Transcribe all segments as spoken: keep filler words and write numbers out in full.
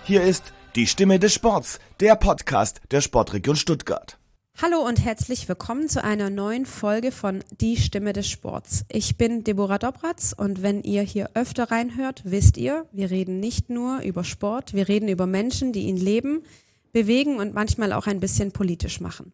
Hier ist die Stimme des Sports, der Podcast der Sportregion Stuttgart. Hallo und herzlich willkommen zu einer neuen Folge von Die Stimme des Sports. Ich bin Deborah Dobratz und wenn ihr hier öfter reinhört, wisst ihr, wir reden nicht nur über Sport, wir reden über Menschen, die ihn leben, bewegen und manchmal auch ein bisschen politisch machen.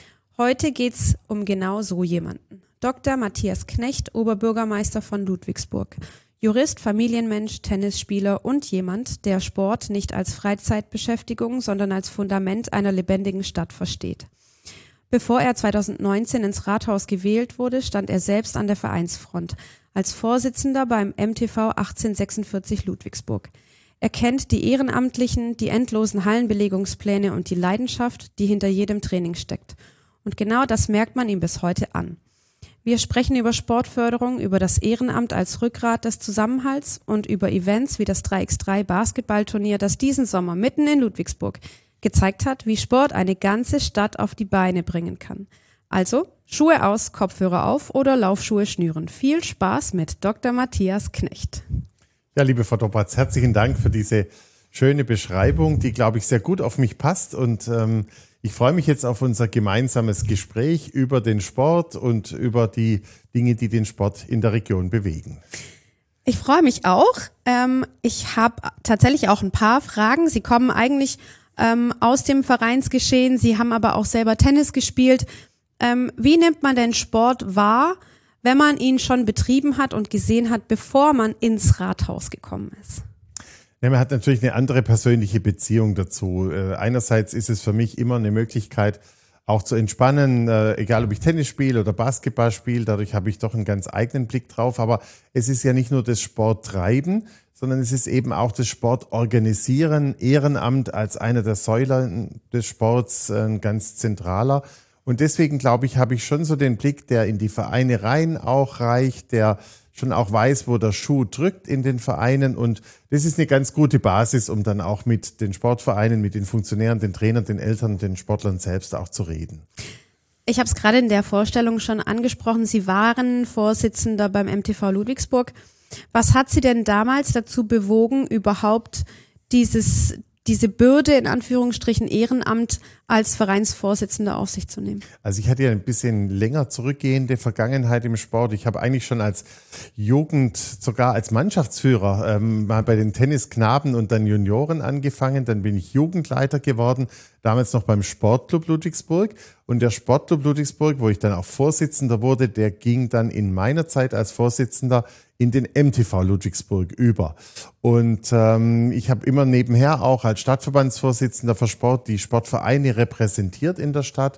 Heute geht's um genau so jemanden. Doktor Matthias Knecht, Oberbürgermeister von Ludwigsburg. Jurist, Familienmensch, Tennisspieler und jemand, der Sport nicht als Freizeitbeschäftigung, sondern als Fundament einer lebendigen Stadt versteht. Bevor er zweitausendneunzehn ins Rathaus gewählt wurde, stand er selbst an der Vereinsfront, als Vorsitzender beim M T V achtzehnhundertsechsundvierzig Ludwigsburg. Er kennt die Ehrenamtlichen, die endlosen Hallenbelegungspläne und die Leidenschaft, die hinter jedem Training steckt. Und genau das merkt man ihm bis heute an. Wir sprechen über Sportförderung, über das Ehrenamt als Rückgrat des Zusammenhalts und über Events wie das drei gegen drei Basketballturnier, das diesen Sommer mitten in Ludwigsburg gezeigt hat, wie Sport eine ganze Stadt auf die Beine bringen kann. Also Schuhe aus, Kopfhörer auf oder Laufschuhe schnüren. Viel Spaß mit Doktor Matthias Knecht. Ja, liebe Frau Dobratz, herzlichen Dank für diese schöne Beschreibung, die, glaube ich, sehr gut auf mich passt. Und ähm, ich freue mich jetzt auf unser gemeinsames Gespräch über den Sport und über die Dinge, die den Sport in der Region bewegen. Ich freue mich auch. Ähm, ich habe tatsächlich auch ein paar Fragen. Sie kommen eigentlich ähm, aus dem Vereinsgeschehen. Sie haben aber auch selber Tennis gespielt. Ähm, wie nimmt man denn Sport wahr, wenn man ihn schon betrieben hat und gesehen hat, bevor man ins Rathaus gekommen ist? Ja, man hat natürlich eine andere persönliche Beziehung dazu. Äh, einerseits ist es für mich immer eine Möglichkeit, auch zu entspannen, äh, egal ob ich Tennis spiele oder Basketball spiele. Dadurch habe ich doch einen ganz eigenen Blick drauf. Aber es ist ja nicht nur das Sporttreiben, sondern es ist eben auch das Sportorganisieren, Ehrenamt als einer der Säulen des Sports, äh, ein ganz zentraler. Und deswegen, glaube ich, habe ich schon so den Blick, der in die Vereine rein auch reicht, der schon auch weiß, wo der Schuh drückt in den Vereinen. Und das ist eine ganz gute Basis, um dann auch mit den Sportvereinen, mit den Funktionären, den Trainern, den Eltern, den Sportlern selbst auch zu reden. Ich habe es gerade in der Vorstellung schon angesprochen. Sie waren Vorsitzender beim M T V Ludwigsburg. Was hat Sie denn damals dazu bewogen, überhaupt dieses diese Bürde in Anführungsstrichen Ehrenamt als Vereinsvorsitzender auf sich zu nehmen? Also ich hatte ja ein bisschen länger zurückgehende Vergangenheit im Sport. Ich habe eigentlich schon als Jugend, sogar als Mannschaftsführer, ähm, mal bei den Tennisknaben und dann Junioren angefangen. Dann bin ich Jugendleiter geworden, damals noch beim Sportclub Ludwigsburg. Und der Sportclub Ludwigsburg, wo ich dann auch Vorsitzender wurde, der ging dann in meiner Zeit als Vorsitzender in den M T V Ludwigsburg über. Und ähm, ich habe immer nebenher auch als Stadtverbandsvorsitzender für Sport die Sportvereine repräsentiert in der Stadt.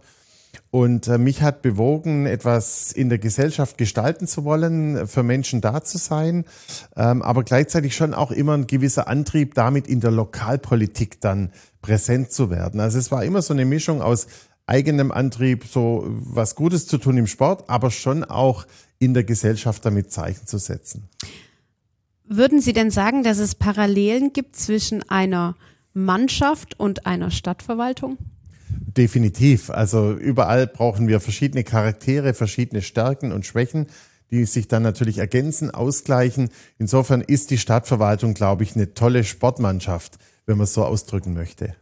Und äh, mich hat bewogen, etwas in der Gesellschaft gestalten zu wollen, für Menschen da zu sein, ähm, aber gleichzeitig schon auch immer ein gewisser Antrieb, damit in der Lokalpolitik dann präsent zu werden. Also es war immer so eine Mischung aus eigenem Antrieb, so was Gutes zu tun im Sport, aber schon auch in der Gesellschaft damit Zeichen zu setzen. Würden Sie denn sagen, dass es Parallelen gibt zwischen einer Mannschaft und einer Stadtverwaltung? Definitiv. Also überall brauchen wir verschiedene Charaktere, verschiedene Stärken und Schwächen, die sich dann natürlich ergänzen, ausgleichen. Insofern ist die Stadtverwaltung, glaube ich, eine tolle Sportmannschaft, wenn man es so ausdrücken möchte.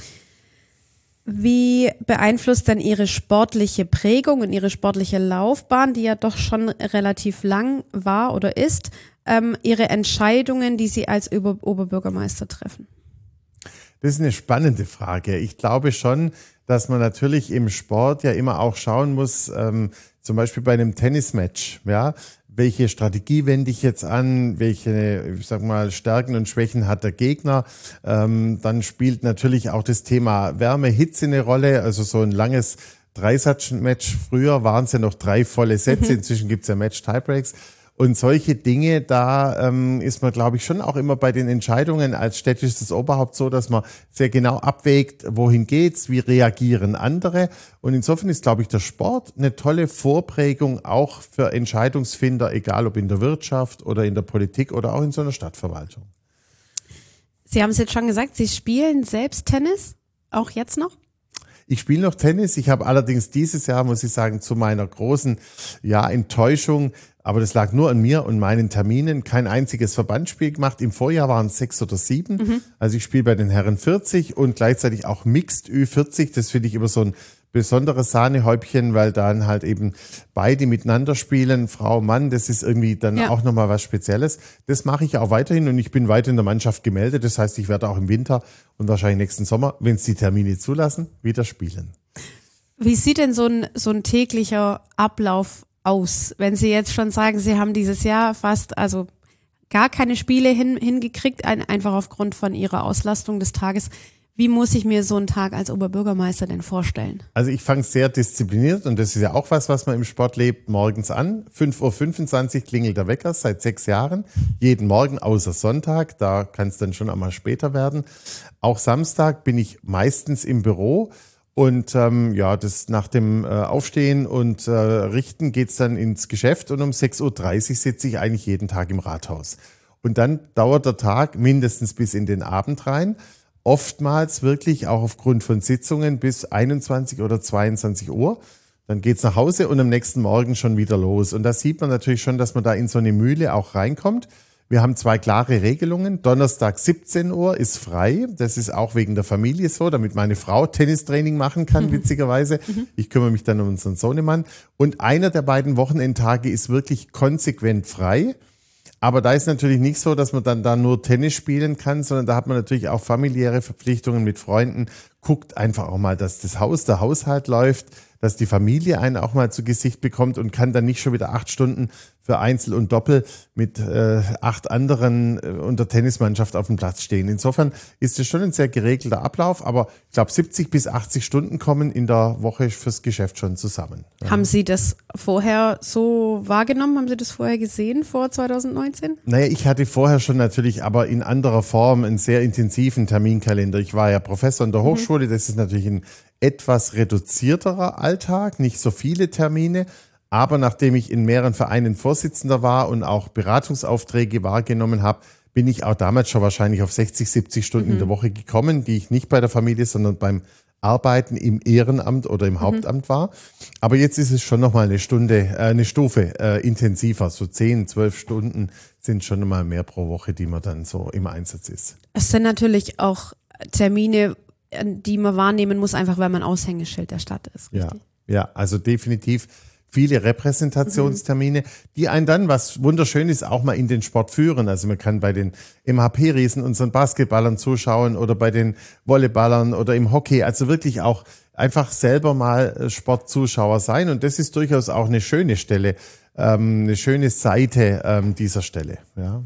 Wie beeinflusst denn Ihre sportliche Prägung und Ihre sportliche Laufbahn, die ja doch schon relativ lang war oder ist, ähm, Ihre Entscheidungen, die Sie als Ober- Oberbürgermeister treffen? Das ist eine spannende Frage. Ich glaube schon, dass man natürlich im Sport ja immer auch schauen muss, ähm, zum Beispiel bei einem Tennismatch, ja, welche Strategie wende ich jetzt an, welche, ich sag mal, Stärken und Schwächen hat der Gegner. Ähm, dann spielt natürlich auch das Thema Wärme, Hitze eine Rolle, also so ein langes Dreisatz-Match. Früher waren es ja noch drei volle Sätze, mhm. Inzwischen gibt es ja Match-Tiebreaks. Und solche Dinge, da ähm, ist man, glaube ich, schon auch immer bei den Entscheidungen als städtisches Oberhaupt so, dass man sehr genau abwägt, wohin geht's, wie reagieren andere. Und insofern ist, glaube ich, der Sport eine tolle Vorprägung auch für Entscheidungsfinder, egal ob in der Wirtschaft oder in der Politik oder auch in so einer Stadtverwaltung. Sie haben es jetzt schon gesagt, Sie spielen selbst Tennis, auch jetzt noch? Ich spiele noch Tennis. Ich habe allerdings dieses Jahr, muss ich sagen, zu meiner großen ja, Enttäuschung Aber das lag nur an mir und meinen Terminen. Kein einziges Verbandsspiel gemacht. Im Vorjahr waren es sechs oder sieben. Mhm. Also ich spiele bei den Herren vierzig und gleichzeitig auch Mixed Ü vierzig. Das finde ich immer so ein besonderes Sahnehäubchen, weil dann halt eben beide miteinander spielen, Frau, Mann, das ist irgendwie dann ja. auch nochmal was Spezielles. Das mache ich auch weiterhin und ich bin weiter in der Mannschaft gemeldet. Das heißt, ich werde auch im Winter und wahrscheinlich nächsten Sommer, wenn es die Termine zulassen, wieder spielen. Wie sieht denn so ein, so ein täglicher Ablauf aus, wenn Sie jetzt schon sagen, Sie haben dieses Jahr fast, also gar keine Spiele hin, hingekriegt, ein, einfach aufgrund von Ihrer Auslastung des Tages? Wie muss ich mir so einen Tag als Oberbürgermeister denn vorstellen? Also ich fange sehr diszipliniert und das ist ja auch was, was man im Sport lebt, morgens an. fünf Uhr fünfundzwanzig klingelt der Wecker seit sechs Jahren. Jeden Morgen außer Sonntag, da kann es dann schon einmal später werden. Auch Samstag bin ich meistens im Büro und ähm, ja, das nach dem äh, Aufstehen und äh, Richten geht's dann ins Geschäft und um sechs Uhr dreißig sitze ich eigentlich jeden Tag im Rathaus. Und dann dauert der Tag mindestens bis in den Abend rein. Oftmals wirklich auch aufgrund von Sitzungen bis einundzwanzig oder zweiundzwanzig Uhr. Dann geht's nach Hause und am nächsten Morgen schon wieder los. Und da sieht man natürlich schon, dass man da in so eine Mühle auch reinkommt. Wir haben zwei klare Regelungen. Donnerstag siebzehn Uhr ist frei. Das ist auch wegen der Familie so, damit meine Frau Tennistraining machen kann, mhm. witzigerweise. Mhm. Ich kümmere mich dann um unseren Sohnemann. Und einer der beiden Wochenendtage ist wirklich konsequent frei. Aber da ist natürlich nicht so, dass man dann da nur Tennis spielen kann, sondern da hat man natürlich auch familiäre Verpflichtungen mit Freunden. Guckt einfach auch mal, dass das Haus, der Haushalt läuft, dass die Familie einen auch mal zu Gesicht bekommt und kann dann nicht schon wieder acht Stunden für Einzel und Doppel mit äh, acht anderen äh, unter Tennismannschaft auf dem Platz stehen. Insofern ist es schon ein sehr geregelter Ablauf, aber ich glaube siebzig bis achtzig Stunden kommen in der Woche fürs Geschäft schon zusammen. Ja. Haben Sie das vorher so wahrgenommen? Haben Sie das vorher gesehen vor zwanzig neunzehn? Naja, ich hatte vorher schon natürlich, aber in anderer Form einen sehr intensiven Terminkalender. Ich war ja Professor an der Hochschule, mhm. das ist natürlich ein etwas reduzierterer Alltag, nicht so viele Termine. Aber nachdem ich in mehreren Vereinen Vorsitzender war und auch Beratungsaufträge wahrgenommen habe, bin ich auch damals schon wahrscheinlich auf sechzig, siebzig Stunden mhm. in der Woche gekommen, die ich nicht bei der Familie, sondern beim Arbeiten im Ehrenamt oder im mhm. Hauptamt war. Aber jetzt ist es schon nochmal eine Stunde, äh, eine Stufe äh, intensiver. So zehn, zwölf Stunden sind schon nochmal mehr pro Woche, die man dann so im Einsatz ist. Es sind natürlich auch Termine, die man wahrnehmen muss, einfach weil man Aushängeschild der Stadt ist. Richtig? Ja, ja, also definitiv viele Repräsentationstermine, die einen dann, was wunderschön ist, auch mal in den Sport führen. Also man kann bei den M H P-Riesen unseren Basketballern zuschauen oder bei den Volleyballern oder im Hockey. Also wirklich auch einfach selber mal Sportzuschauer sein. Und das ist durchaus auch eine schöne Stelle, ähm, eine schöne Seite ähm, dieser Stelle. Ja.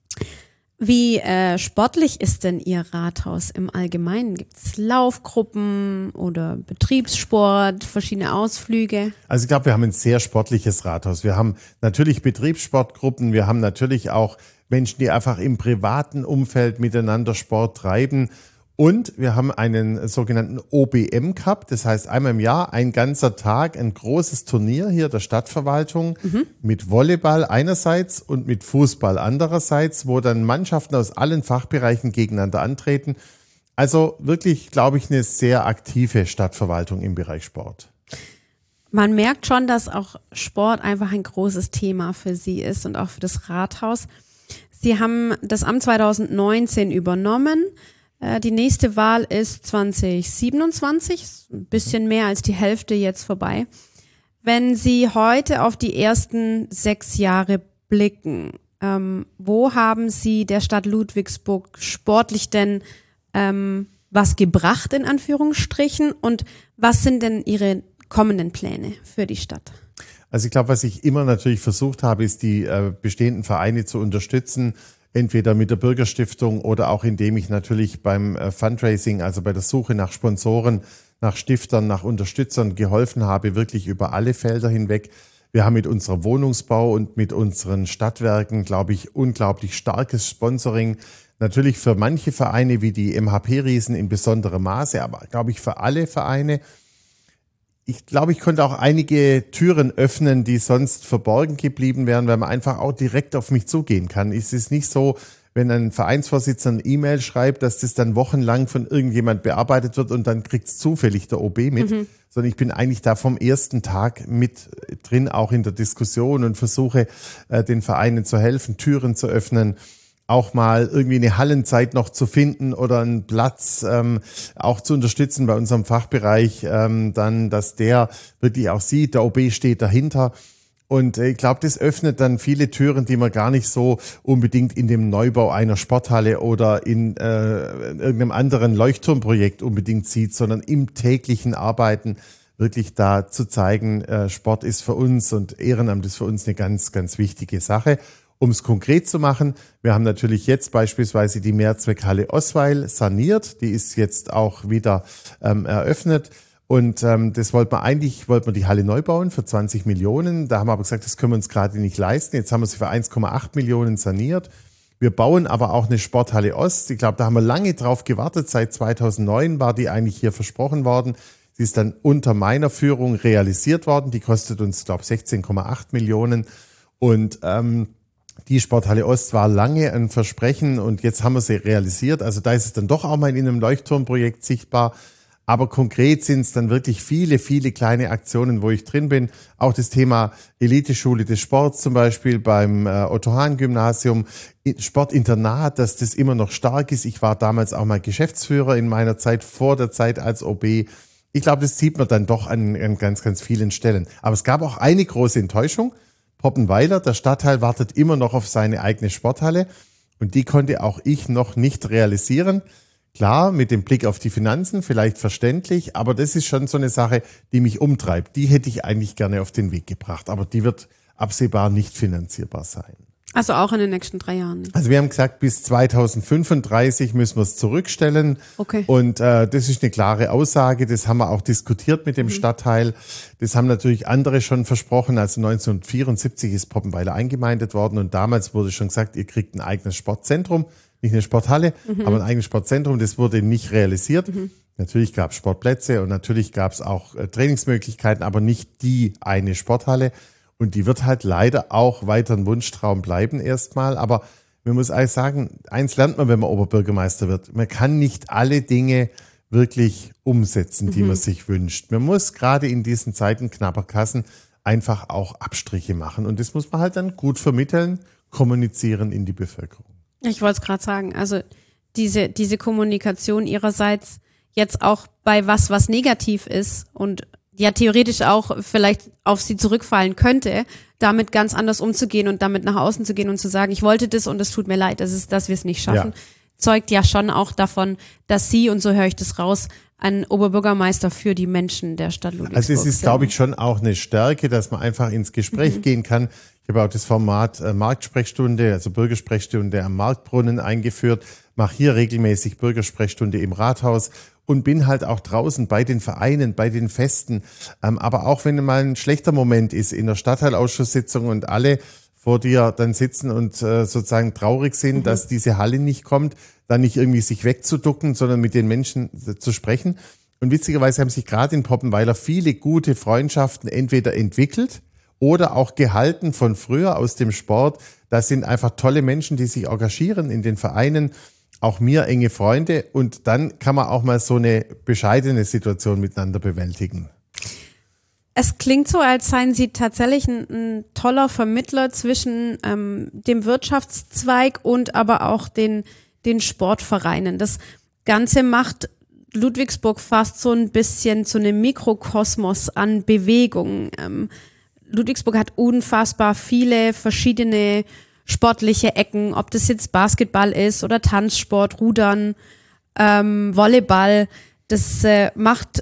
Wie äh, sportlich ist denn Ihr Rathaus im Allgemeinen? Gibt es Laufgruppen oder Betriebssport, verschiedene Ausflüge? Also ich glaube, wir haben ein sehr sportliches Rathaus. Wir haben natürlich Betriebssportgruppen, wir haben natürlich auch Menschen, die einfach im privaten Umfeld miteinander Sport treiben. Und wir haben einen sogenannten O B M Cup, das heißt einmal im Jahr ein ganzer Tag, ein großes Turnier hier der Stadtverwaltung mhm. mit Volleyball einerseits und mit Fußball andererseits, wo dann Mannschaften aus allen Fachbereichen gegeneinander antreten. Also wirklich, glaube ich, eine sehr aktive Stadtverwaltung im Bereich Sport. Man merkt schon, dass auch Sport einfach ein großes Thema für Sie ist und auch für das Rathaus. Sie haben das Amt zwanzig neunzehn übernommen. Die nächste Wahl ist zwanzig siebenundzwanzig, ein bisschen mehr als die Hälfte jetzt vorbei. Wenn Sie heute auf die ersten sechs Jahre blicken, ähm, wo haben Sie der Stadt Ludwigsburg sportlich denn ähm, was gebracht, in Anführungsstrichen, und was sind denn Ihre kommenden Pläne für die Stadt? Also ich glaube, was ich immer natürlich versucht habe, ist die äh, bestehenden Vereine zu unterstützen, entweder mit der Bürgerstiftung oder auch indem ich natürlich beim Fundraising, also bei der Suche nach Sponsoren, nach Stiftern, nach Unterstützern geholfen habe, wirklich über alle Felder hinweg. Wir haben mit unserem Wohnungsbau und mit unseren Stadtwerken, glaube ich, unglaublich starkes Sponsoring. Natürlich für manche Vereine wie die M H P-Riesen in besonderem Maße, aber glaube ich für alle Vereine. Ich glaube, ich konnte auch einige Türen öffnen, die sonst verborgen geblieben wären, weil man einfach auch direkt auf mich zugehen kann. Es ist nicht so, wenn ein Vereinsvorsitzender eine E-Mail schreibt, dass das dann wochenlang von irgendjemand bearbeitet wird und dann kriegt es zufällig der O B mit, mhm. sondern ich bin eigentlich da vom ersten Tag mit drin, auch in der Diskussion und versuche, äh, den Vereinen zu helfen, Türen zu öffnen, auch mal irgendwie eine Hallenzeit noch zu finden oder einen Platz ähm, auch zu unterstützen bei unserem Fachbereich, ähm, dann, dass der wirklich auch sieht, der O B steht dahinter. Und ich glaube, das öffnet dann viele Türen, die man gar nicht so unbedingt in dem Neubau einer Sporthalle oder in, äh, in irgendeinem anderen Leuchtturmprojekt unbedingt sieht, sondern im täglichen Arbeiten wirklich da zu zeigen, äh, Sport ist für uns und Ehrenamt ist für uns eine ganz, ganz wichtige Sache. Um es konkret zu machen, wir haben natürlich jetzt beispielsweise die Mehrzweckhalle Osweil saniert. Die ist jetzt auch wieder ähm, eröffnet. Und ähm, das wollten wir eigentlich, wollten wir die Halle neu bauen für zwanzig Millionen. Da haben wir aber gesagt, das können wir uns gerade nicht leisten. Jetzt haben wir sie für eins Komma acht Millionen saniert. Wir bauen aber auch eine Sporthalle Ost. Ich glaube, da haben wir lange drauf gewartet. Seit zweitausendneun war die eigentlich hier versprochen worden. Sie ist dann unter meiner Führung realisiert worden. Die kostet uns, glaube ich, sechzehn Komma acht Millionen. Und ähm, die Sporthalle Ost war lange ein Versprechen und jetzt haben wir sie realisiert. Also da ist es dann doch auch mal in einem Leuchtturmprojekt sichtbar. Aber konkret sind es dann wirklich viele, viele kleine Aktionen, wo ich drin bin. Auch das Thema Eliteschule des Sports zum Beispiel beim äh, Otto-Hahn-Gymnasium, Sportinternat, dass das immer noch stark ist. Ich war damals auch mal Geschäftsführer in meiner Zeit, vor der Zeit als O B. Ich glaube, das sieht man dann doch an, an ganz, ganz vielen Stellen. Aber es gab auch eine große Enttäuschung. Poppenweiler, der Stadtteil wartet immer noch auf seine eigene Sporthalle und die konnte auch ich noch nicht realisieren. Klar, mit dem Blick auf die Finanzen, vielleicht verständlich, aber das ist schon so eine Sache, die mich umtreibt. Die hätte ich eigentlich gerne auf den Weg gebracht, aber die wird absehbar nicht finanzierbar sein. Also auch in den nächsten drei Jahren? Also wir haben gesagt, bis zweitausendfünfunddreißig müssen wir es zurückstellen. Okay. Und äh, das ist eine klare Aussage. Das haben wir auch diskutiert mit dem mhm. Stadtteil. Das haben natürlich andere schon versprochen. Also neunzehnhundertvierundsiebzig ist Poppenweiler eingemeindet worden und damals wurde schon gesagt, ihr kriegt ein eigenes Sportzentrum. Nicht eine Sporthalle, mhm. aber ein eigenes Sportzentrum. Das wurde nicht realisiert. Mhm. Natürlich gab es Sportplätze und natürlich gab es auch äh, Trainingsmöglichkeiten, aber nicht die eine Sporthalle. Und die wird halt leider auch weiter ein Wunschtraum bleiben erstmal. Aber man muss eigentlich sagen, eins lernt man, wenn man Oberbürgermeister wird. Man kann nicht alle Dinge wirklich umsetzen, die mhm. man sich wünscht. Man muss gerade in diesen Zeiten knapper Kassen einfach auch Abstriche machen. Und das muss man halt dann gut vermitteln, kommunizieren in die Bevölkerung. Ich wollte es gerade sagen, also diese, diese Kommunikation ihrerseits jetzt auch bei was, was negativ ist und ja theoretisch auch vielleicht auf sie zurückfallen könnte, damit ganz anders umzugehen und damit nach außen zu gehen und zu sagen, ich wollte das und es tut mir leid, das ist, dass wir es nicht schaffen, ja. zeugt ja schon auch davon, dass Sie, und so höre ich das raus, ein Oberbürgermeister für die Menschen der Stadt Ludwigsburg. Also es ist, glaube ich, schon auch eine Stärke, dass man einfach ins Gespräch mhm. gehen kann. Ich habe auch das Format äh, Marktsprechstunde, also Bürgersprechstunde am Marktbrunnen eingeführt, mache hier regelmäßig Bürgersprechstunde im Rathaus und bin halt auch draußen bei den Vereinen, bei den Festen. Ähm, aber auch wenn mal ein schlechter Moment ist in der Stadtteilausschusssitzung und alle vor dir dann sitzen und äh, sozusagen traurig sind, mhm. dass diese Halle nicht kommt, dann nicht irgendwie sich wegzuducken, sondern mit den Menschen zu sprechen. Und witzigerweise haben sich gerade in Poppenweiler viele gute Freundschaften entweder entwickelt oder auch gehalten von früher aus dem Sport. Das sind einfach tolle Menschen, die sich engagieren in den Vereinen. Auch mir enge Freunde. Und dann kann man auch mal so eine bescheidene Situation miteinander bewältigen. Es klingt so, als seien Sie tatsächlich ein, ein toller Vermittler zwischen ähm, dem Wirtschaftszweig und aber auch den, den Sportvereinen. Das Ganze macht Ludwigsburg fast so ein bisschen zu einem Mikrokosmos an Bewegung. Ähm, Ludwigsburg hat unfassbar viele verschiedene sportliche Ecken, ob das jetzt Basketball ist oder Tanzsport, Rudern, ähm, Volleyball. Das äh, macht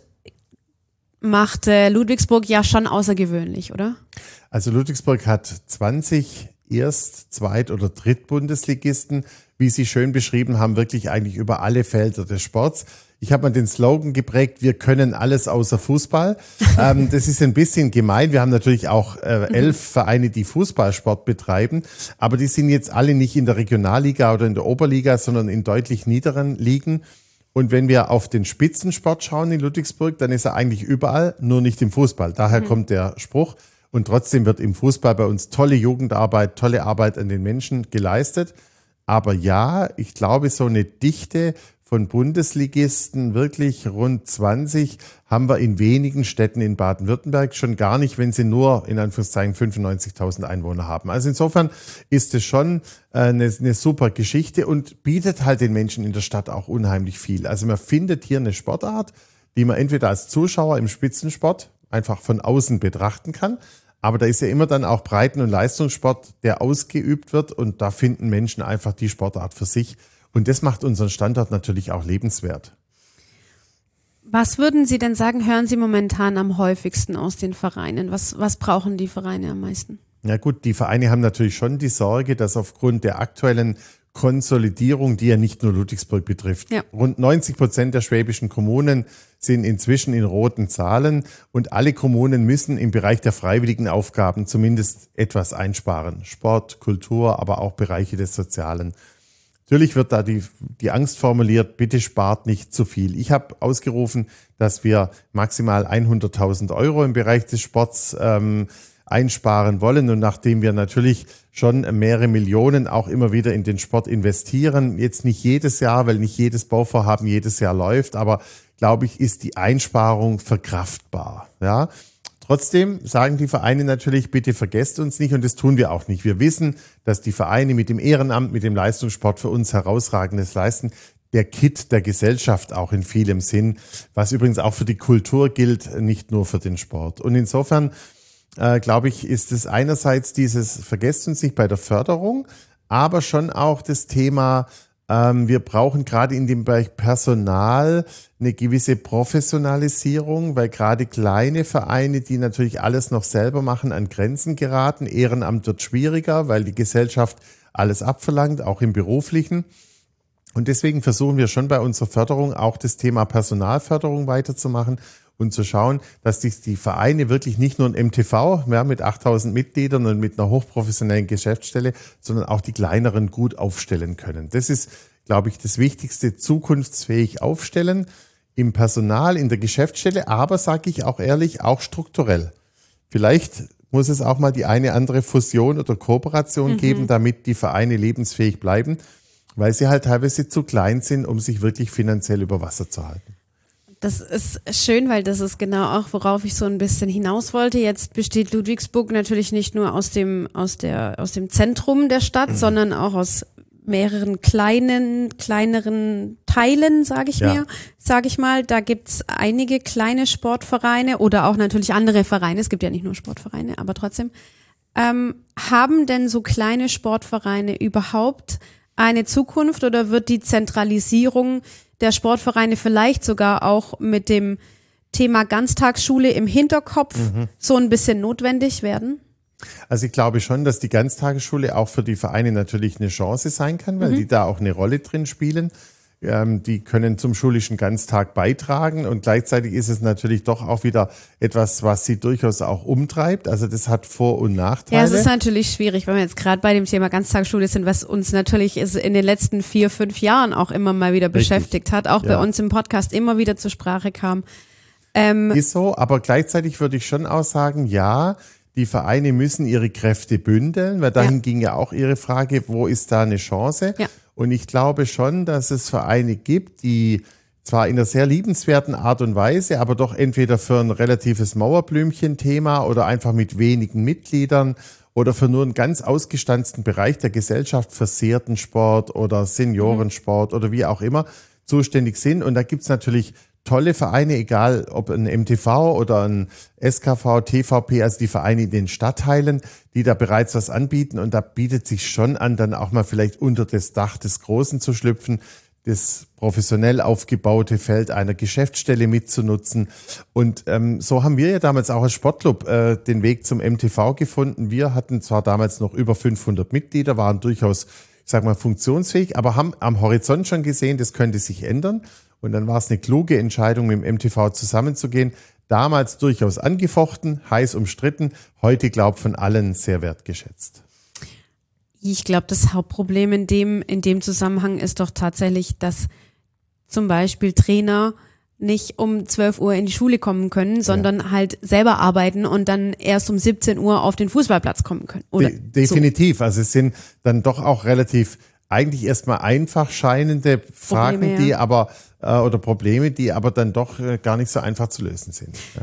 macht äh, Ludwigsburg ja schon außergewöhnlich, oder? Also Ludwigsburg hat zwanzig Erst-, Zweit- oder Drittbundesligisten, wie Sie schön beschrieben haben, wirklich eigentlich über alle Felder des Sports. Ich habe mal den Slogan geprägt, wir können alles außer Fußball. ähm, das ist ein bisschen gemein. Wir haben natürlich auch äh, elf Vereine, die Fußballsport betreiben, aber die sind jetzt alle nicht in der Regionalliga oder in der Oberliga, sondern in deutlich niederen Ligen. Und wenn wir auf den Spitzensport schauen in Ludwigsburg, dann ist er eigentlich überall, nur nicht im Fußball. Daher mhm. kommt der Spruch. Und trotzdem wird im Fußball bei uns tolle Jugendarbeit, tolle Arbeit an den Menschen geleistet. Aber ja, ich glaube, so eine Dichte von Bundesligisten, wirklich rund zwanzig, haben wir in wenigen Städten in Baden-Württemberg, schon gar nicht, wenn sie nur in Anführungszeichen fünfundneunzigtausend Einwohner haben. Also insofern ist es schon eine, eine super Geschichte und bietet halt den Menschen in der Stadt auch unheimlich viel. Also man findet hier eine Sportart, die man entweder als Zuschauer im Spitzensport einfach von außen betrachten kann, aber da ist ja immer dann auch Breiten- und Leistungssport, der ausgeübt wird und da finden Menschen einfach die Sportart für sich. Und das macht unseren Standort natürlich auch lebenswert. Was würden Sie denn sagen, hören Sie momentan am häufigsten aus den Vereinen? Was, was brauchen die Vereine am meisten? Ja gut, die Vereine haben natürlich schon die Sorge, dass aufgrund der aktuellen Konsolidierung, die ja nicht nur Ludwigsburg betrifft, ja. rund neunzig Prozent der schwäbischen Kommunen sind inzwischen in roten Zahlen und alle Kommunen müssen im Bereich der freiwilligen Aufgaben zumindest etwas einsparen. Sport, Kultur, aber auch Bereiche des Sozialen. Natürlich wird da die, die Angst formuliert, bitte spart nicht zu viel. Ich habe ausgerufen, dass wir maximal hunderttausend Euro im Bereich des Sports ähm, einsparen wollen. Und nachdem wir natürlich schon mehrere Millionen auch immer wieder in den Sport investieren, jetzt nicht jedes Jahr, weil nicht jedes Bauvorhaben jedes Jahr läuft, aber glaube ich, ist die Einsparung verkraftbar. Ja. Trotzdem sagen die Vereine natürlich, bitte vergesst uns nicht und das tun wir auch nicht. Wir wissen, dass die Vereine mit dem Ehrenamt, mit dem Leistungssport für uns Herausragendes leisten. Der Kitt der Gesellschaft auch in vielem Sinn, was übrigens auch für die Kultur gilt, nicht nur für den Sport. Und insofern, äh, glaube ich, ist es einerseits dieses, vergesst uns nicht bei der Förderung, aber schon auch das Thema, ähm, wir brauchen gerade in dem Bereich Personal eine gewisse Professionalisierung, weil gerade kleine Vereine, die natürlich alles noch selber machen, an Grenzen geraten. Ehrenamt wird schwieriger, weil die Gesellschaft alles abverlangt, auch im Beruflichen. Und deswegen versuchen wir schon bei unserer Förderung auch das Thema Personalförderung weiterzumachen und zu schauen, dass die, die Vereine wirklich nicht nur ein M T V ja, mit achttausend Mitgliedern und mit einer hochprofessionellen Geschäftsstelle, sondern auch die kleineren gut aufstellen können. Das ist, glaube ich, das Wichtigste, zukunftsfähig aufstellen im Personal, in der Geschäftsstelle, aber, sage ich auch ehrlich, auch strukturell. Vielleicht muss es auch mal die eine andere Fusion oder Kooperation mhm. geben, damit die Vereine lebensfähig bleiben, weil sie halt teilweise zu klein sind, um sich wirklich finanziell über Wasser zu halten. Das ist schön, weil das ist genau auch, worauf ich so ein bisschen hinaus wollte. Jetzt besteht Ludwigsburg natürlich nicht nur aus dem, aus der, aus dem Zentrum der Stadt, mhm. sondern auch aus mehreren kleinen, kleineren Teilen, sage ich ja. mir, sage ich mal. Da gibt's einige kleine Sportvereine oder auch natürlich andere Vereine. Es gibt ja nicht nur Sportvereine, aber trotzdem. Ähm, haben denn so kleine Sportvereine überhaupt eine Zukunft oder wird die Zentralisierung der Sportvereine vielleicht sogar auch mit dem Thema Ganztagsschule im Hinterkopf mhm. so ein bisschen notwendig werden? Also ich glaube schon, dass die Ganztagesschule auch für die Vereine natürlich eine Chance sein kann, weil mhm. die da auch eine Rolle drin spielen. Ähm, die können zum schulischen Ganztag beitragen und gleichzeitig ist es natürlich doch auch wieder etwas, was sie durchaus auch umtreibt. Also das hat Vor- und Nachteile. Ja, es ist natürlich schwierig, wenn wir jetzt gerade bei dem Thema Ganztagsschule sind, was uns natürlich ist in den letzten vier, fünf Jahren auch immer mal wieder Richtig. beschäftigt hat, auch ja. bei uns im Podcast immer wieder zur Sprache kam. Ähm, ist so, aber gleichzeitig würde ich schon auch sagen, ja, die Vereine müssen ihre Kräfte bündeln, weil dahin ja. ging ja auch Ihre Frage, wo ist da eine Chance? Ja. Und ich glaube schon, dass es Vereine gibt, die zwar in einer sehr liebenswerten Art und Weise, aber doch entweder für ein relatives Mauerblümchen-Thema oder einfach mit wenigen Mitgliedern oder für nur einen ganz ausgestanzten Bereich der Gesellschaft, versehrten Sport oder Seniorensport mhm. oder wie auch immer, zuständig sind. Und da gibt's natürlich tolle Vereine, egal ob ein M T V oder ein S K V, T V P, also die Vereine in den Stadtteilen, die da bereits was anbieten. Und da bietet sich schon an, dann auch mal vielleicht unter das Dach des Großen zu schlüpfen, das professionell aufgebaute Feld einer Geschäftsstelle mitzunutzen. Und ähm, so haben wir ja damals auch als Sportclub äh, den Weg zum M T V gefunden. Wir hatten zwar damals noch über fünfhundert Mitglieder, waren durchaus, ich sag mal, funktionsfähig, aber haben am Horizont schon gesehen, das könnte sich ändern. Und dann war es eine kluge Entscheidung, mit dem M T V zusammenzugehen. Damals durchaus angefochten, heiß umstritten, heute, glaube ich, von allen sehr wertgeschätzt. Ich glaube, das Hauptproblem in dem, in dem Zusammenhang ist doch tatsächlich, dass zum Beispiel Trainer nicht um zwölf Uhr in die Schule kommen können, sondern ja. halt selber arbeiten und dann erst um siebzehn Uhr auf den Fußballplatz kommen können. Oder De- definitiv. So. Also es sind dann doch auch relativ eigentlich erstmal einfach scheinende Fragen, Probleme, die ja. aber äh, oder Probleme, die aber dann doch äh, gar nicht so einfach zu lösen sind. Ja.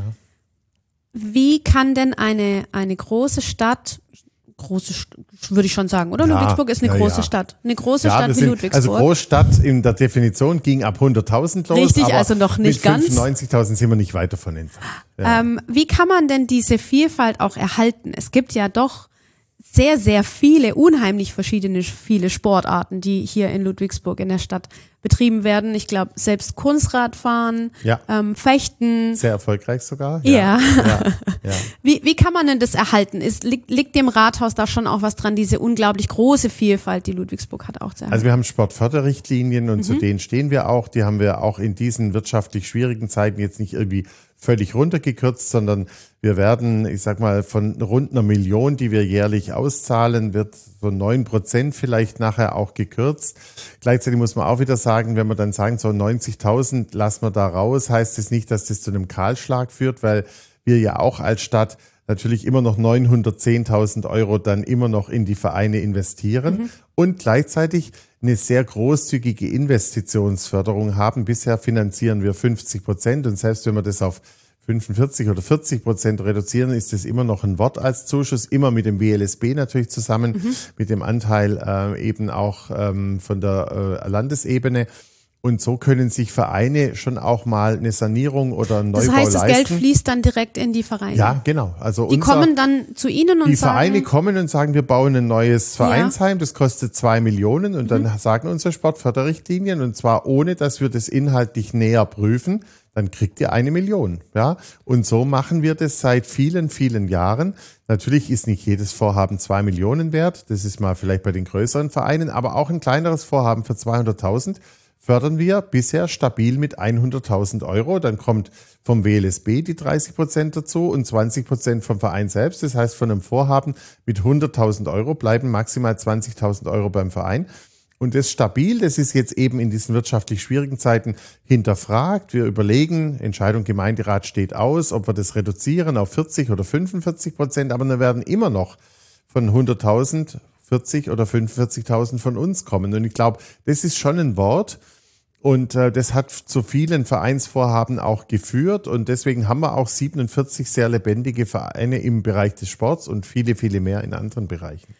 Wie kann denn eine, eine große Stadt, große, würde ich schon sagen, oder? Ja, Ludwigsburg ist eine ja, große ja. Stadt. Eine große Ja, Stadt wir wie sind, Ludwigsburg. also Großstadt in der Definition ging ab hunderttausend los. Richtig, aber also noch nicht mit ganz. fünfundneunzigtausend sind wir nicht weit davon entfernt. Ja. Ähm, wie kann man denn diese Vielfalt auch erhalten? Es gibt ja doch sehr, sehr viele, unheimlich verschiedene, viele Sportarten, die hier in Ludwigsburg in der Stadt betrieben werden. Ich glaube, selbst Kunstradfahren, Ja. ähm, Fechten. Sehr erfolgreich sogar. Ja. ja, ja. Wie, wie kann man denn das erhalten? Ist, liegt, liegt dem Rathaus da schon auch was dran, diese unglaublich große Vielfalt, die Ludwigsburg hat, auch zu erhalten? Also wir haben Sportförderrichtlinien und Mhm. zu denen stehen wir auch. Die haben wir auch in diesen wirtschaftlich schwierigen Zeiten jetzt nicht irgendwie völlig runtergekürzt, sondern wir werden, ich sag mal, von rund einer Million, die wir jährlich auszahlen, wird so neun Prozent vielleicht nachher auch gekürzt. Gleichzeitig muss man auch wieder sagen, wenn wir dann sagen, so neunzigtausend lassen wir da raus, heißt es nicht, dass das zu einem Kahlschlag führt, weil wir ja auch als Stadt natürlich immer noch neunhundertzehntausend Euro dann immer noch in die Vereine investieren mhm. und gleichzeitig eine sehr großzügige Investitionsförderung haben. Bisher finanzieren wir fünfzig Prozent und selbst wenn wir das auf fünfundvierzig oder vierzig Prozent reduzieren, ist das immer noch ein Wort als Zuschuss, immer mit dem W L S B natürlich zusammen, mhm. mit dem Anteil äh, eben auch ähm, von der äh, Landesebene. Und so können sich Vereine schon auch mal eine Sanierung oder einen Neubau leisten. Das heißt, das leisten. Geld fließt dann direkt in die Vereine? Ja, genau. Also die unser, kommen dann zu Ihnen und die sagen... Die Vereine kommen und sagen, wir bauen ein neues Vereinsheim, ja. das kostet zwei Millionen und mhm. dann sagen unsere Sportförderrichtlinien und zwar ohne, dass wir das inhaltlich näher prüfen, dann kriegt ihr eine Million. Ja? Und so machen wir das seit vielen, vielen Jahren. Natürlich ist nicht jedes Vorhaben zwei Millionen wert, das ist mal vielleicht bei den größeren Vereinen, aber auch ein kleineres Vorhaben für zweihunderttausend fördern wir bisher stabil mit hunderttausend Euro. Dann kommt vom W L S B die dreißig Prozent dazu und zwanzig Prozent vom Verein selbst. Das heißt, von einem Vorhaben mit hunderttausend Euro bleiben maximal zwanzigtausend Euro beim Verein. Und das stabil, das ist jetzt eben in diesen wirtschaftlich schwierigen Zeiten hinterfragt. Wir überlegen, Entscheidung Gemeinderat steht aus, ob wir das reduzieren auf vierzig oder fünfundvierzig Prozent. Aber dann werden immer noch von hunderttausend vierzig oder fünfundvierzigtausend von uns kommen. Und ich glaube, das ist schon ein Wort und äh, das hat zu vielen Vereinsvorhaben auch geführt und deswegen haben wir auch siebenundvierzig sehr lebendige Vereine im Bereich des Sports und viele, viele mehr in anderen Bereichen.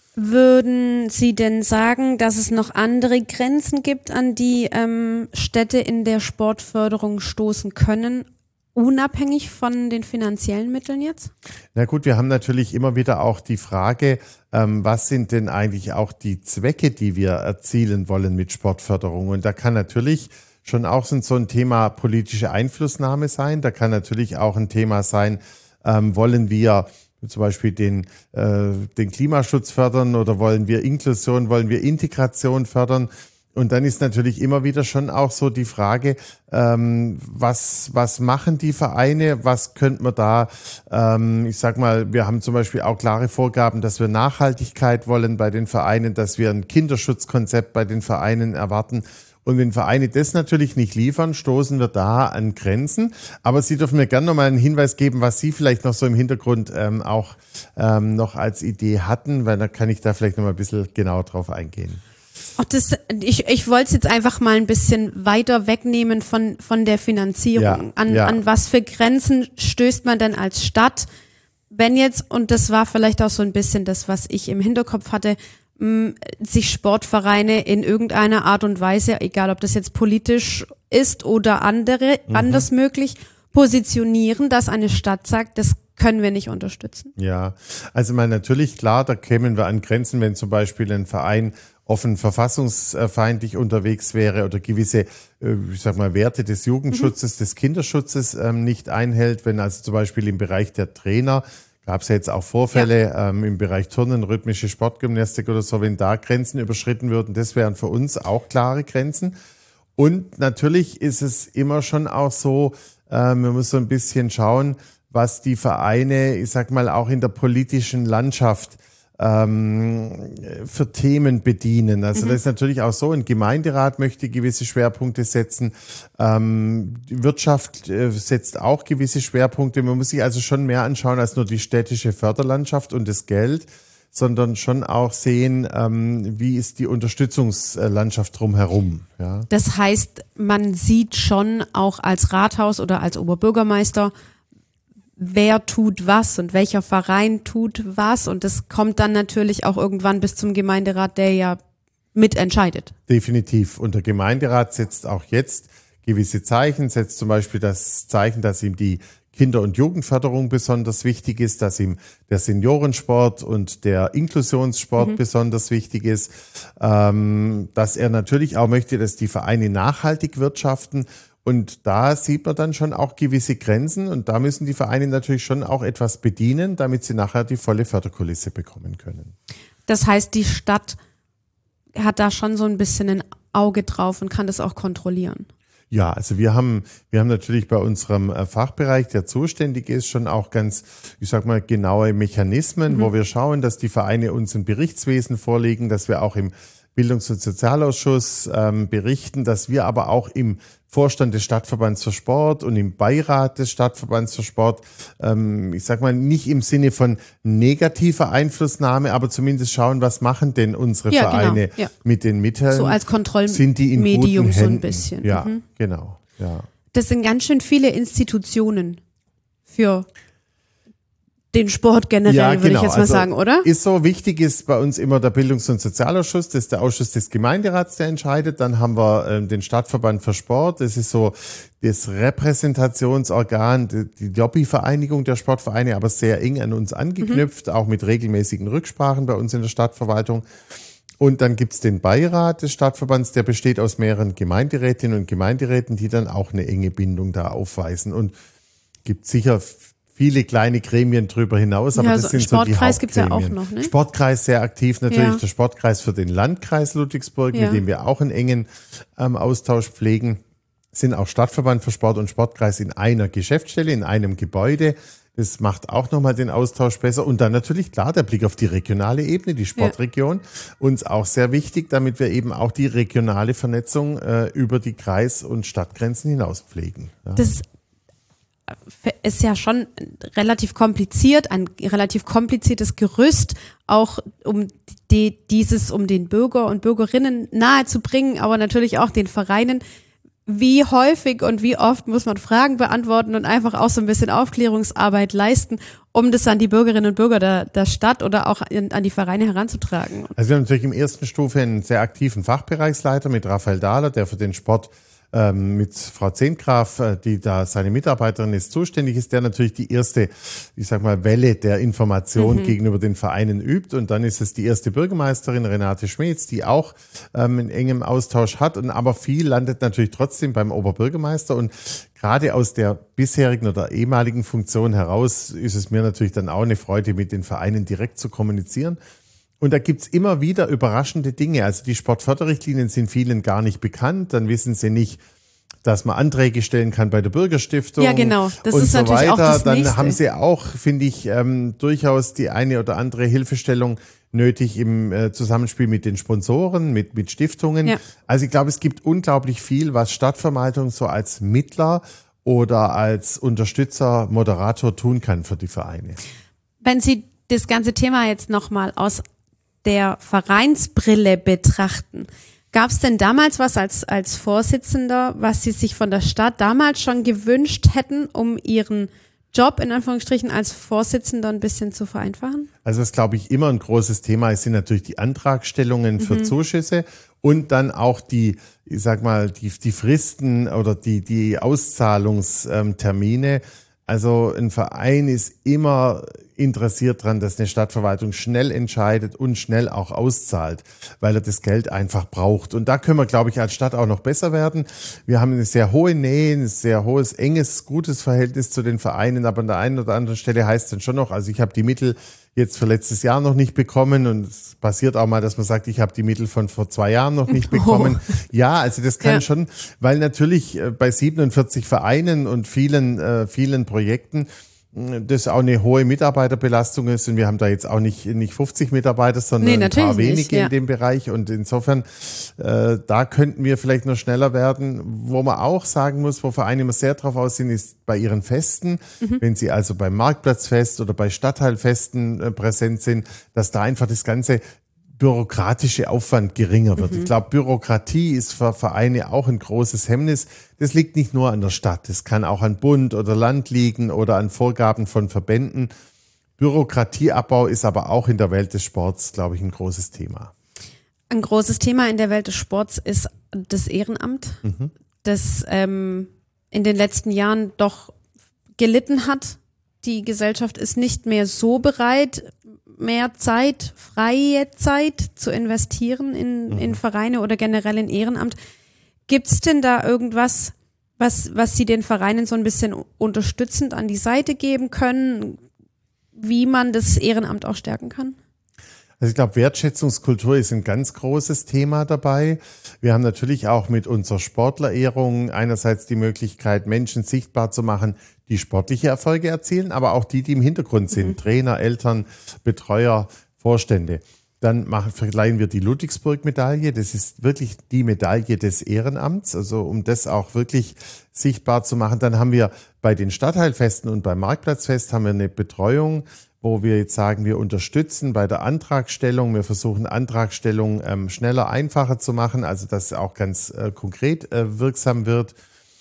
Würden Sie denn sagen, dass es noch andere Grenzen gibt, an die ähm, Städte in der Sportförderung stoßen können? Unabhängig von den finanziellen Mitteln jetzt? Na gut, wir haben natürlich immer wieder auch die Frage, ähm, was sind denn eigentlich auch die Zwecke, die wir erzielen wollen mit Sportförderung? Und da kann natürlich schon auch so ein Thema politische Einflussnahme sein. Da kann natürlich auch ein Thema sein, ähm, wollen wir zum Beispiel den, äh, den Klimaschutz fördern oder wollen wir Inklusion, wollen wir Integration fördern? Und dann ist natürlich immer wieder schon auch so die Frage, ähm, was was machen die Vereine, was könnte man da, ähm, ich sag mal, wir haben zum Beispiel auch klare Vorgaben, dass wir Nachhaltigkeit wollen bei den Vereinen, dass wir ein Kinderschutzkonzept bei den Vereinen erwarten. Und wenn Vereine das natürlich nicht liefern, stoßen wir da an Grenzen. Aber Sie dürfen mir gerne noch mal einen Hinweis geben, was Sie vielleicht noch so im Hintergrund ähm, auch ähm, noch als Idee hatten, weil da kann ich da vielleicht noch mal ein bisschen genauer drauf eingehen. Ach, das, ich ich wollte es jetzt einfach mal ein bisschen weiter wegnehmen von, von der Finanzierung. Ja, an, ja. an was für Grenzen stößt man denn als Stadt, wenn jetzt, und das war vielleicht auch so ein bisschen das, was ich im Hinterkopf hatte, mh, sich Sportvereine in irgendeiner Art und Weise, egal ob das jetzt politisch ist oder andere, mhm. anders möglich, positionieren, dass eine Stadt sagt, das können wir nicht unterstützen. Ja, also mal natürlich, klar, da kämen wir an Grenzen, wenn zum Beispiel ein Verein offen verfassungsfeindlich unterwegs wäre oder gewisse, ich sag mal, Werte des Jugendschutzes, mhm. des Kinderschutzes ähm, nicht einhält. Wenn also zum Beispiel im Bereich der Trainer, gab es ja jetzt auch Vorfälle ja. ähm, im Bereich Turnen, rhythmische Sportgymnastik oder so, wenn da Grenzen überschritten würden, das wären für uns auch klare Grenzen. Und natürlich ist es immer schon auch so, ähm, man muss so ein bisschen schauen, was die Vereine, ich sag mal, auch in der politischen Landschaft ähm, für Themen bedienen. Also mhm. das ist natürlich auch so, ein Gemeinderat möchte gewisse Schwerpunkte setzen, ähm, die Wirtschaft äh, setzt auch gewisse Schwerpunkte. Man muss sich also schon mehr anschauen als nur die städtische Förderlandschaft und das Geld, sondern schon auch sehen, ähm, wie ist die Unterstützungslandschaft drumherum. Ja. Das heißt, man sieht schon auch als Rathaus oder als Oberbürgermeister, wer tut was und welcher Verein tut was. Und das kommt dann natürlich auch irgendwann bis zum Gemeinderat, der ja mitentscheidet. Definitiv. Und der Gemeinderat setzt auch jetzt gewisse Zeichen, setzt zum Beispiel das Zeichen, dass ihm die Kinder- und Jugendförderung besonders wichtig ist, dass ihm der Seniorensport und der Inklusionssport mhm. besonders wichtig ist, ähm, dass er natürlich auch möchte, dass die Vereine nachhaltig wirtschaften. Und da sieht man dann schon auch gewisse Grenzen und da müssen die Vereine natürlich schon auch etwas bedienen, damit sie nachher die volle Förderkulisse bekommen können. Das heißt, die Stadt hat da schon so ein bisschen ein Auge drauf und kann das auch kontrollieren. Ja, also wir haben, wir haben natürlich bei unserem Fachbereich, der zuständig ist, schon auch ganz, ich sag mal, genaue Mechanismen, mhm. wo wir schauen, dass die Vereine uns ein Berichtswesen vorlegen, dass wir auch im Bildungs- und Sozialausschuss ähm, berichten, dass wir aber auch im Vorstand des Stadtverbands für Sport und im Beirat des Stadtverbands für Sport, ähm, ich sag mal, nicht im Sinne von negativer Einflussnahme, aber zumindest schauen, was machen denn unsere ja, Vereine genau, ja. mit den Mitteln. So als Kontrollmedium sind die in guten Händen? So ein bisschen. Ja, mhm. genau. Ja. Das sind ganz schön viele Institutionen für den Sport generell, ja, würde genau. ich jetzt mal also sagen, oder? Ist so, wichtig ist bei uns immer der Bildungs- und Sozialausschuss, das ist der Ausschuss des Gemeinderats, der entscheidet. Dann haben wir ähm, den Stadtverband für Sport, das ist so das Repräsentationsorgan, die, die Lobbyvereinigung der Sportvereine, aber sehr eng an uns angeknüpft, mhm. auch mit regelmäßigen Rücksprachen bei uns in der Stadtverwaltung. Und dann gibt's den Beirat des Stadtverbands, der besteht aus mehreren Gemeinderätinnen und Gemeinderäten, die dann auch eine enge Bindung da aufweisen. Und gibt sicher viele kleine Gremien drüber hinaus, aber ja, das so sind Sportkreis so die gibt's ja auch Hauptgremien. noch, ne? Sportkreis sehr aktiv natürlich, Ja. der Sportkreis für den Landkreis Ludwigsburg, Ja. mit dem wir auch einen engen ähm, Austausch pflegen, sind auch Stadtverband für Sport und Sportkreis in einer Geschäftsstelle, in einem Gebäude. Das macht auch nochmal den Austausch besser. Und dann natürlich, klar, der Blick auf die regionale Ebene, die Sportregion, ja. uns auch sehr wichtig, damit wir eben auch die regionale Vernetzung äh, über die Kreis- und Stadtgrenzen hinaus pflegen. Ja. Das ist ja schon relativ kompliziert, ein relativ kompliziertes Gerüst, auch um die, dieses, um den Bürger und Bürgerinnen nahezubringen, aber natürlich auch den Vereinen. Wie häufig und wie oft muss man Fragen beantworten und einfach auch so ein bisschen Aufklärungsarbeit leisten, um das an die Bürgerinnen und Bürger der, der Stadt oder auch in, an die Vereine heranzutragen? Also wir haben natürlich im ersten Stufe einen sehr aktiven Fachbereichsleiter mit Raphael Dahler, der für den Sport ähm, mit Frau Zehntgraf, die da seine Mitarbeiterin ist, zuständig ist, der natürlich die erste, ich sag mal, Welle der Information mhm. gegenüber den Vereinen übt. Und dann ist es die erste Bürgermeisterin, Renate Schmetz, die auch ähm, einen engen Austausch hat. Und aber viel landet natürlich trotzdem beim Oberbürgermeister. Und gerade aus der bisherigen oder ehemaligen Funktion heraus ist es mir natürlich dann auch eine Freude, mit den Vereinen direkt zu kommunizieren. Und da gibt's immer wieder überraschende Dinge. Also die Sportförderrichtlinien sind vielen gar nicht bekannt. Dann wissen sie nicht, dass man Anträge stellen kann bei der Bürgerstiftung. Ja, genau. Das und ist so natürlich weiter. auch das Dann Nächste. haben sie auch, finde ich, ähm, durchaus die eine oder andere Hilfestellung nötig im äh, Zusammenspiel mit den Sponsoren, mit, mit Stiftungen. Ja. Also ich glaube, es gibt unglaublich viel, was Stadtverwaltung so als Mittler oder als Unterstützer, Moderator tun kann für die Vereine. Wenn Sie das ganze Thema jetzt nochmal aus der Vereinsbrille betrachten, gab es denn damals was als, als Vorsitzender, was Sie sich von der Stadt damals schon gewünscht hätten, um Ihren Job in Anführungsstrichen als Vorsitzender ein bisschen zu vereinfachen? Also was, glaube ich, immer ein großes Thema ist, sind natürlich die Antragstellungen für mhm. Zuschüsse und dann auch die, ich sag mal, die, die Fristen oder die, die Auszahlungstermine. Also ein Verein ist immer interessiert daran, dass eine Stadtverwaltung schnell entscheidet und schnell auch auszahlt, weil er das Geld einfach braucht. Und da können wir, glaube ich, als Stadt auch noch besser werden. Wir haben eine sehr hohe Nähe, ein sehr hohes, enges, gutes Verhältnis zu den Vereinen, aber an der einen oder anderen Stelle heißt es dann schon noch, also ich habe die Mittel jetzt für letztes Jahr noch nicht bekommen und es passiert auch mal, dass man sagt, ich habe die Mittel von vor zwei Jahren noch nicht bekommen. Oh. Ja, also das kann ja. schon, weil natürlich bei siebenundvierzig Vereinen und vielen, äh, vielen Projekten das auch eine hohe Mitarbeiterbelastung ist und wir haben da jetzt auch nicht, nicht fünfzig Mitarbeiter, sondern nee, ein paar wenige nicht, ja. in dem Bereich und insofern, äh, da könnten wir vielleicht noch schneller werden. Wo man auch sagen muss, wo Vereine immer sehr drauf aus sind, ist bei ihren Festen, mhm. wenn sie also beim Marktplatzfest oder bei Stadtteilfesten äh, präsent sind, dass da einfach das ganze bürokratische Aufwand geringer wird. Mhm. Ich glaube, Bürokratie ist für Vereine auch ein großes Hemmnis. Das liegt nicht nur an der Stadt, das kann auch an Bund oder Land liegen oder an Vorgaben von Verbänden. Bürokratieabbau ist aber auch in der Welt des Sports, glaube ich, ein großes Thema. Ein großes Thema in der Welt des Sports ist das Ehrenamt, mhm. das ähm, in den letzten Jahren doch gelitten hat. Die Gesellschaft ist nicht mehr so bereit, mehr Zeit, freie Zeit zu investieren in, mhm. in Vereine oder generell in Ehrenamt. Gibt's denn da irgendwas, was, was Sie den Vereinen so ein bisschen unterstützend an die Seite geben können, wie man das Ehrenamt auch stärken kann? Also ich glaube, Wertschätzungskultur ist ein ganz großes Thema dabei. Wir haben natürlich auch mit unserer Sportlerehrung einerseits die Möglichkeit, Menschen sichtbar zu machen, die sportliche Erfolge erzielen, aber auch die, die im Hintergrund sind, mhm. Trainer, Eltern, Betreuer, Vorstände. Dann machen, verleihen wir die Ludwigsburg-Medaille. Das ist wirklich die Medaille des Ehrenamts, also um das auch wirklich sichtbar zu machen. Dann haben wir bei den Stadtteilfesten und beim Marktplatzfest haben wir eine Betreuung, wo wir jetzt sagen, wir unterstützen bei der Antragstellung. Wir versuchen Antragstellung ähm, schneller, einfacher zu machen, also dass es auch ganz äh, konkret äh, wirksam wird.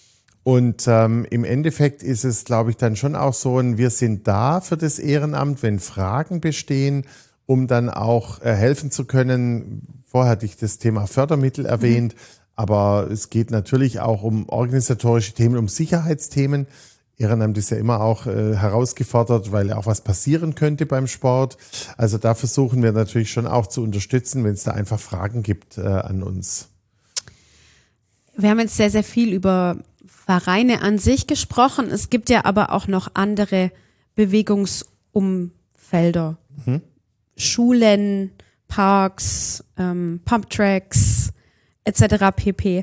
Und ähm, im Endeffekt ist es, glaube ich, dann schon auch so, ein, wir sind da für das Ehrenamt, wenn Fragen bestehen, um dann auch äh, helfen zu können. Vorher hatte ich das Thema Fördermittel erwähnt, mhm. aber es geht natürlich auch um organisatorische Themen, um Sicherheitsthemen. Ehrenamt ist ja immer auch äh, herausgefordert, weil ja auch was passieren könnte beim Sport. Also da versuchen wir natürlich schon auch zu unterstützen, wenn es da einfach Fragen gibt äh, an uns. Wir haben jetzt sehr, sehr viel über Vereine an sich gesprochen. Es gibt ja aber auch noch andere Bewegungsumfelder. Mhm. Schulen, Parks, ähm, Pumptracks et cetera pp.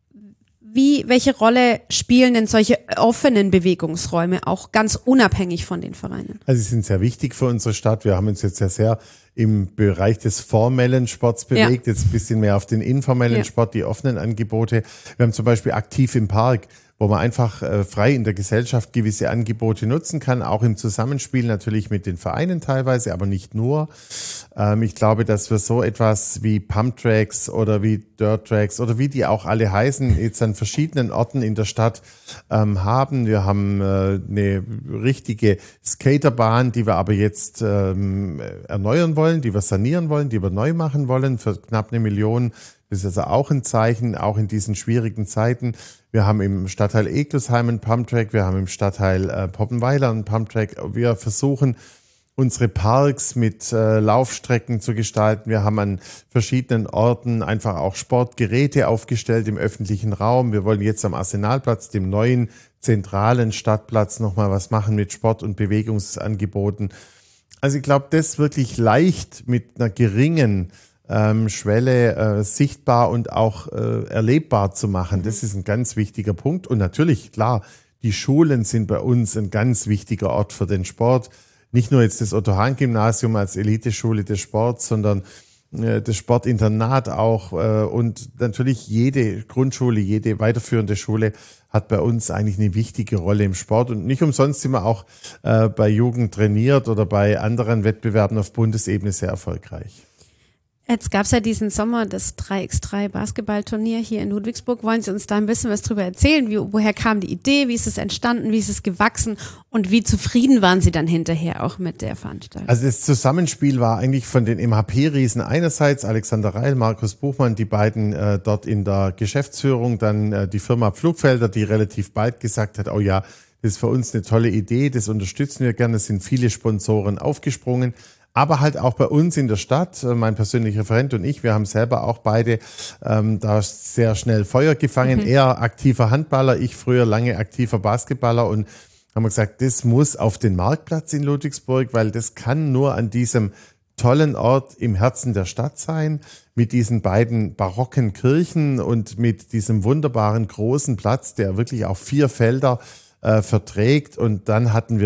Wie, welche Rolle spielen denn solche offenen Bewegungsräume auch ganz unabhängig von den Vereinen? Also sie sind sehr wichtig für unsere Stadt. Wir haben uns jetzt ja sehr im Bereich des formellen Sports bewegt, ja. Jetzt ein bisschen mehr auf den informellen ja. Sport, die offenen Angebote. Wir haben zum Beispiel Aktiv im Park, wo man einfach äh, frei in der Gesellschaft gewisse Angebote nutzen kann, auch im Zusammenspiel natürlich mit den Vereinen teilweise, aber nicht nur. Ähm, ich glaube, dass wir so etwas wie Pumptracks oder wie Dirttracks oder wie die auch alle heißen, jetzt an verschiedenen Orten in der Stadt ähm, haben. Wir haben äh, eine richtige Skaterbahn, die wir aber jetzt ähm, erneuern wollen, die wir sanieren wollen, die wir neu machen wollen für knapp eine Million. Das ist also auch ein Zeichen, auch in diesen schwierigen Zeiten. Wir haben im Stadtteil Eglisheim einen Pumptrack, wir haben im Stadtteil äh, Poppenweiler einen Pumptrack. Wir versuchen, unsere Parks mit äh, Laufstrecken zu gestalten. Wir haben an verschiedenen Orten einfach auch Sportgeräte aufgestellt im öffentlichen Raum. Wir wollen jetzt am Arsenalplatz, dem neuen zentralen Stadtplatz, nochmal was machen mit Sport- und Bewegungsangeboten. Also ich glaube, das wirklich leicht mit einer geringen Ähm, Schwelle äh, sichtbar und auch äh, erlebbar zu machen. Das ist ein ganz wichtiger Punkt. Und natürlich, klar, die Schulen sind bei uns ein ganz wichtiger Ort für den Sport. Nicht nur jetzt das Otto-Hahn-Gymnasium als Eliteschule des Sports, sondern äh, das Sportinternat auch. Äh, und natürlich jede Grundschule, jede weiterführende Schule hat bei uns eigentlich eine wichtige Rolle im Sport. Und nicht umsonst sind wir auch äh, bei Jugend trainiert oder bei anderen Wettbewerben auf Bundesebene sehr erfolgreich. Jetzt gab es ja diesen Sommer das drei gegen drei Basketballturnier hier in Ludwigsburg. Wollen Sie uns da ein bisschen was drüber erzählen? Wie, woher kam die Idee? Wie ist es entstanden? Wie ist es gewachsen? Und wie zufrieden waren Sie dann hinterher auch mit der Veranstaltung? Also das Zusammenspiel war eigentlich von den M H P-Riesen einerseits, Alexander Reil, Markus Buchmann, die beiden äh, dort in der Geschäftsführung, dann äh, die Firma Pflugfelder, die relativ bald gesagt hat, oh ja, das ist für uns eine tolle Idee, das unterstützen wir gerne. Es sind viele Sponsoren aufgesprungen. Aber halt auch bei uns in der Stadt, mein persönlicher Referent und ich, wir haben selber auch beide ähm, da sehr schnell Feuer gefangen. Mhm. Er aktiver Handballer, ich früher lange aktiver Basketballer und haben gesagt, das muss auf den Marktplatz in Ludwigsburg, weil das kann nur an diesem tollen Ort im Herzen der Stadt sein, mit diesen beiden barocken Kirchen und mit diesem wunderbaren großen Platz, der wirklich auch vier Felder äh, verträgt. Und dann hatten wir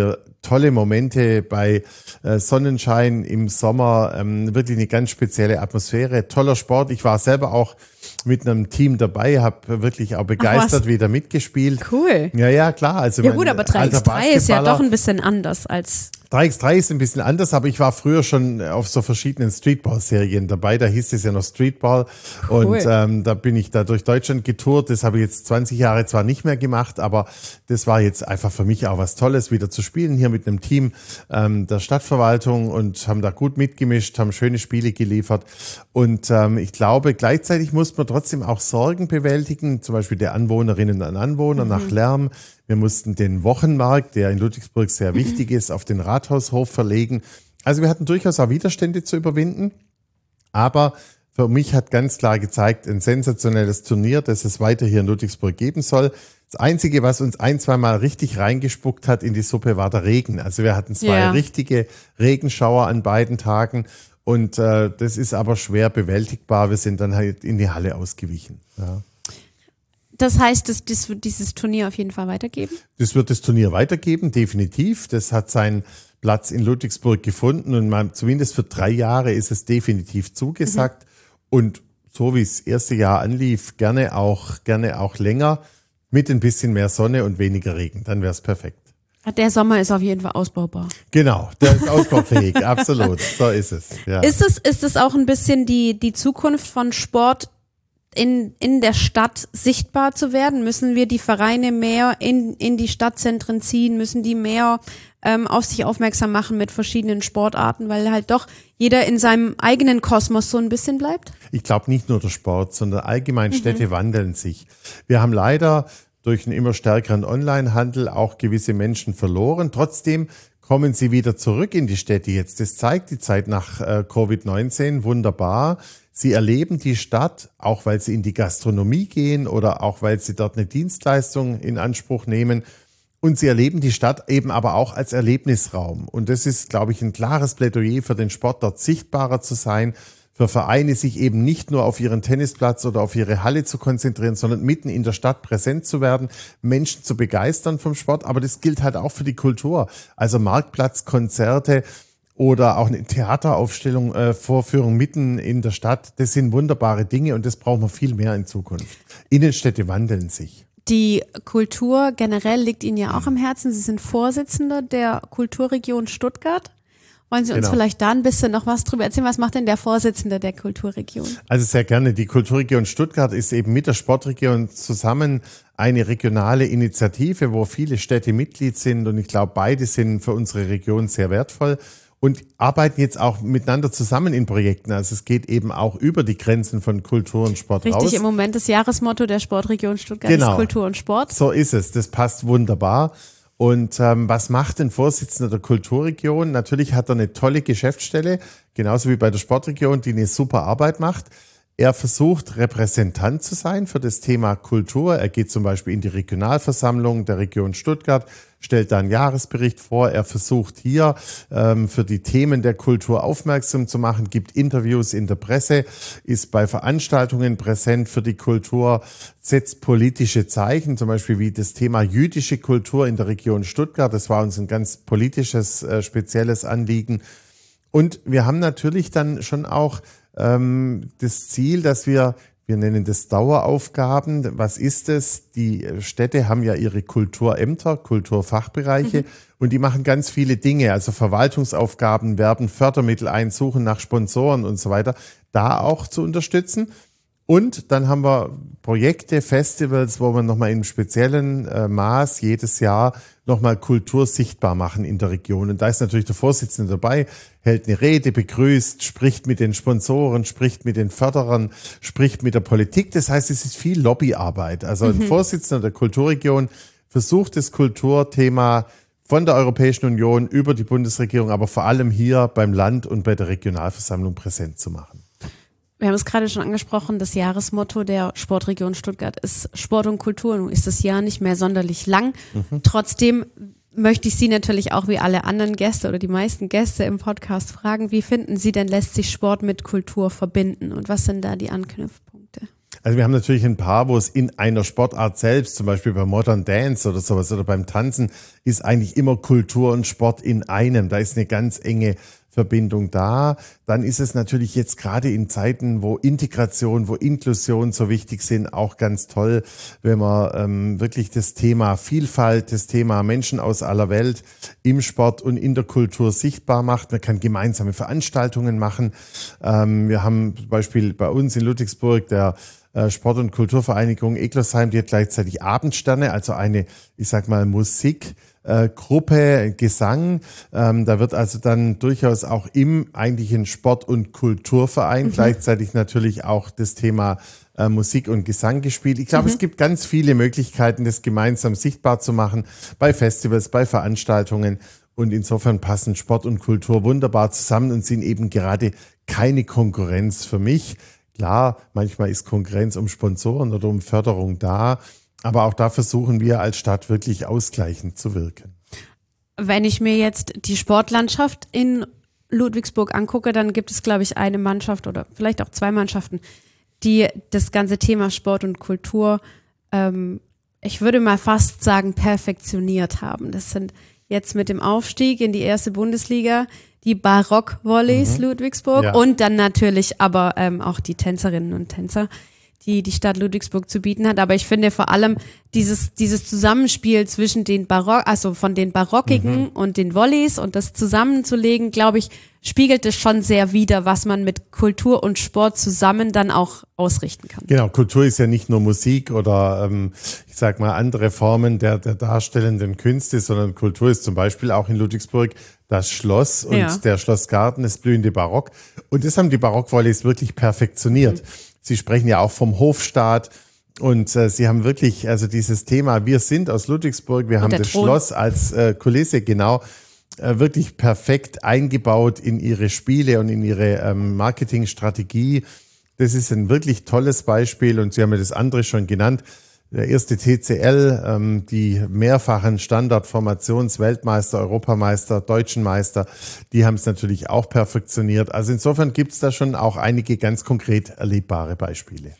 tolle Momente bei äh, Sonnenschein im Sommer, ähm, wirklich eine ganz spezielle Atmosphäre, toller Sport. Ich war selber auch mit einem Team dabei, habe wirklich auch begeistert Ach, wieder mitgespielt. Cool. Ja, ja, klar. Also ja gut, aber drei gegen drei ist ja doch ein bisschen anders als... drei gegen drei ist ein bisschen anders, aber ich war früher schon auf so verschiedenen Streetball-Serien dabei. Da hieß es ja noch Streetball. Cool. Und ähm, da bin ich da durch Deutschland getourt. Das habe ich jetzt zwanzig Jahre zwar nicht mehr gemacht, aber das war jetzt einfach für mich auch was Tolles, wieder zu spielen hier mit einem Team ähm, der Stadtverwaltung und haben da gut mitgemischt, haben schöne Spiele geliefert. Und ähm, ich glaube, gleichzeitig muss man trotzdem auch Sorgen bewältigen, zum Beispiel der Anwohnerinnen und Anwohner mhm. nach Lärm. Wir mussten den Wochenmarkt, der in Ludwigsburg sehr mhm. wichtig ist, auf den Rathaushof verlegen. Also wir hatten durchaus auch Widerstände zu überwinden. Aber für mich hat ganz klar gezeigt, ein sensationelles Turnier, das es weiter hier in Ludwigsburg geben soll. Das Einzige, was uns ein, zwei Mal richtig reingespuckt hat in die Suppe, war der Regen. Also wir hatten zwei ja. richtige Regenschauer an beiden Tagen. Und äh, das ist aber schwer bewältigbar. Wir sind dann halt in die Halle ausgewichen. Ja. Das heißt, dass das wird dieses Turnier auf jeden Fall weitergeben? Das wird das Turnier weitergeben, definitiv. Das hat seinen Platz in Ludwigsburg gefunden und man, zumindest für drei Jahre ist es definitiv zugesagt. Mhm. Und so wie es das erste Jahr anlief, gerne auch, gerne auch länger mit ein bisschen mehr Sonne und weniger Regen. Dann wäre es perfekt. Der Sommer ist auf jeden Fall ausbaubar. Genau, der ist ausbaufähig, absolut. So ist es. Ja. Ist es, ist es auch ein bisschen die, die Zukunft von Sport in, in der Stadt sichtbar zu werden? Müssen wir die Vereine mehr in, in die Stadtzentren ziehen? Müssen die mehr ähm, auf sich aufmerksam machen mit verschiedenen Sportarten, weil halt doch jeder in seinem eigenen Kosmos so ein bisschen bleibt? Ich glaube nicht nur der Sport, sondern allgemein Städte mhm. wandeln sich. Wir haben leider durch einen immer stärkeren Onlinehandel auch gewisse Menschen verloren. Trotzdem kommen sie wieder zurück in die Städte jetzt. Das zeigt die Zeit nach äh, Covid neunzehn wunderbar. Sie erleben die Stadt, auch weil sie in die Gastronomie gehen oder auch weil sie dort eine Dienstleistung in Anspruch nehmen. Und sie erleben die Stadt eben aber auch als Erlebnisraum. Und das ist, glaube ich, ein klares Plädoyer für den Sport, dort sichtbarer zu sein, für Vereine sich eben nicht nur auf ihren Tennisplatz oder auf ihre Halle zu konzentrieren, sondern mitten in der Stadt präsent zu werden, Menschen zu begeistern vom Sport. Aber das gilt halt auch für die Kultur. Also Marktplatzkonzerte oder auch eine Theateraufstellung, äh, Vorführung mitten in der Stadt. Das sind wunderbare Dinge und das brauchen wir viel mehr in Zukunft. Innenstädte wandeln sich. Die Kultur generell liegt Ihnen ja auch am Herzen. Sie sind Vorsitzender der Kulturregion Stuttgart. Wollen Sie uns genau. vielleicht da ein bisschen noch was drüber erzählen? Was macht denn der Vorsitzende der Kulturregion? Also sehr gerne. Die Kulturregion Stuttgart ist eben mit der Sportregion zusammen eine regionale Initiative, wo viele Städte Mitglied sind. Und ich glaube, beide sind für unsere Region sehr wertvoll und arbeiten jetzt auch miteinander zusammen in Projekten. Also es geht eben auch über die Grenzen von Kultur und Sport Richtig, raus. Richtig, im Moment das Jahresmotto der Sportregion Stuttgart genau. ist Kultur und Sport. So ist es. Das passt wunderbar. Und ähm, was macht ein Vorsitzender der Kulturregion? Natürlich hat er eine tolle Geschäftsstelle, genauso wie bei der Sportregion, die eine super Arbeit macht. Er versucht, Repräsentant zu sein für das Thema Kultur. Er geht zum Beispiel in die Regionalversammlung der Region Stuttgart, stellt da einen Jahresbericht vor. Er versucht hier ähm, für die Themen der Kultur aufmerksam zu machen, gibt Interviews in der Presse, ist bei Veranstaltungen präsent für die Kultur, setzt politische Zeichen, zum Beispiel wie das Thema jüdische Kultur in der Region Stuttgart. Das war uns ein ganz politisches, äh, spezielles Anliegen. Und wir haben natürlich dann schon auch ähm, das Ziel, dass wir, wir nennen das Daueraufgaben. Was ist es? Die Städte haben ja ihre Kulturämter, Kulturfachbereiche mhm. und die machen ganz viele Dinge, also Verwaltungsaufgaben, werben Fördermittel ein, suchen nach Sponsoren und so weiter, da auch zu unterstützen. Und dann haben wir Projekte, Festivals, wo wir nochmal in speziellen äh, Maß jedes Jahr nochmal Kultur sichtbar machen in der Region. Und da ist natürlich der Vorsitzende dabei, hält eine Rede, begrüßt, spricht mit den Sponsoren, spricht mit den Förderern, spricht mit der Politik. Das heißt, es ist viel Lobbyarbeit. Also ein mhm. Vorsitzender der Kulturregion versucht das Kulturthema von der Europäischen Union über die Bundesregierung, aber vor allem hier beim Land und bei der Regionalversammlung präsent zu machen. Wir haben es gerade schon angesprochen, das Jahresmotto der Sportregion Stuttgart ist Sport und Kultur. Nun ist das Jahr nicht mehr sonderlich lang. Mhm. Trotzdem möchte ich Sie natürlich auch wie alle anderen Gäste oder die meisten Gäste im Podcast fragen, wie finden Sie denn, lässt sich Sport mit Kultur verbinden und was sind da die Anknüpfpunkte? Also wir haben natürlich ein paar, wo es in einer Sportart selbst, zum Beispiel beim Modern Dance oder sowas oder beim Tanzen, ist eigentlich immer Kultur und Sport in einem. Da ist eine ganz enge Verbindung da. Dann ist es natürlich jetzt gerade in Zeiten, wo Integration, wo Inklusion so wichtig sind, auch ganz toll, wenn man ähm, wirklich das Thema Vielfalt, das Thema Menschen aus aller Welt im Sport und in der Kultur sichtbar macht. Man kann gemeinsame Veranstaltungen machen. Ähm, wir haben zum Beispiel bei uns in Ludwigsburg der Sport- und Kulturvereinigung Eglosheim, die hat gleichzeitig Abendsterne, also eine, ich sag mal, Musikgruppe, Gesang. Ähm, da wird also dann durchaus auch im eigentlichen Sport- und Kulturverein mhm. gleichzeitig natürlich auch das Thema äh, Musik und Gesang gespielt. Ich glaube, mhm. es gibt ganz viele Möglichkeiten, das gemeinsam sichtbar zu machen, bei Festivals, bei Veranstaltungen. Und insofern passen Sport und Kultur wunderbar zusammen und sind eben gerade keine Konkurrenz für mich. Klar, manchmal ist Konkurrenz um Sponsoren oder um Förderung da, aber auch da versuchen wir als Stadt wirklich ausgleichend zu wirken. Wenn ich mir jetzt die Sportlandschaft in Ludwigsburg angucke, dann gibt es, glaube ich, eine Mannschaft oder vielleicht auch zwei Mannschaften, die das ganze Thema Sport und Kultur, ähm, ich würde mal fast sagen, perfektioniert haben. Das sind jetzt mit dem Aufstieg in die erste Bundesliga die Barock-Volleys mhm. Ludwigsburg ja. und dann natürlich aber ähm, auch die Tänzerinnen und Tänzer, die die Stadt Ludwigsburg zu bieten hat. Aber ich finde vor allem dieses dieses Zusammenspiel zwischen den Barock, also von den Barockigen mhm. und den Volleys und das zusammenzulegen, glaube ich, spiegelt es schon sehr wider, was man mit Kultur und Sport zusammen dann auch ausrichten kann. Genau, Kultur ist ja nicht nur Musik oder ähm, ich sag mal andere Formen der, der darstellenden Künste, sondern Kultur ist zum Beispiel auch in Ludwigsburg das Schloss und ja. der Schlossgarten, das blühende Barock. Und das haben die Barock-Volleys wirklich perfektioniert. Mhm. Sie sprechen ja auch vom Hofstaat und äh, sie haben wirklich, also dieses Thema, wir sind aus Ludwigsburg, wir und haben das Thron. Schloss als äh, Kulisse, genau, äh, wirklich perfekt eingebaut in ihre Spiele und in ihre ähm, Marketingstrategie. Das ist ein wirklich tolles Beispiel und Sie haben ja das andere schon genannt. Der erste T C L, ähm, die mehrfachen Standardformationsweltmeister, Europameister, Deutschen Meister, die haben es natürlich auch perfektioniert. Also insofern gibt es da schon auch einige ganz konkret erlebbare Beispiele.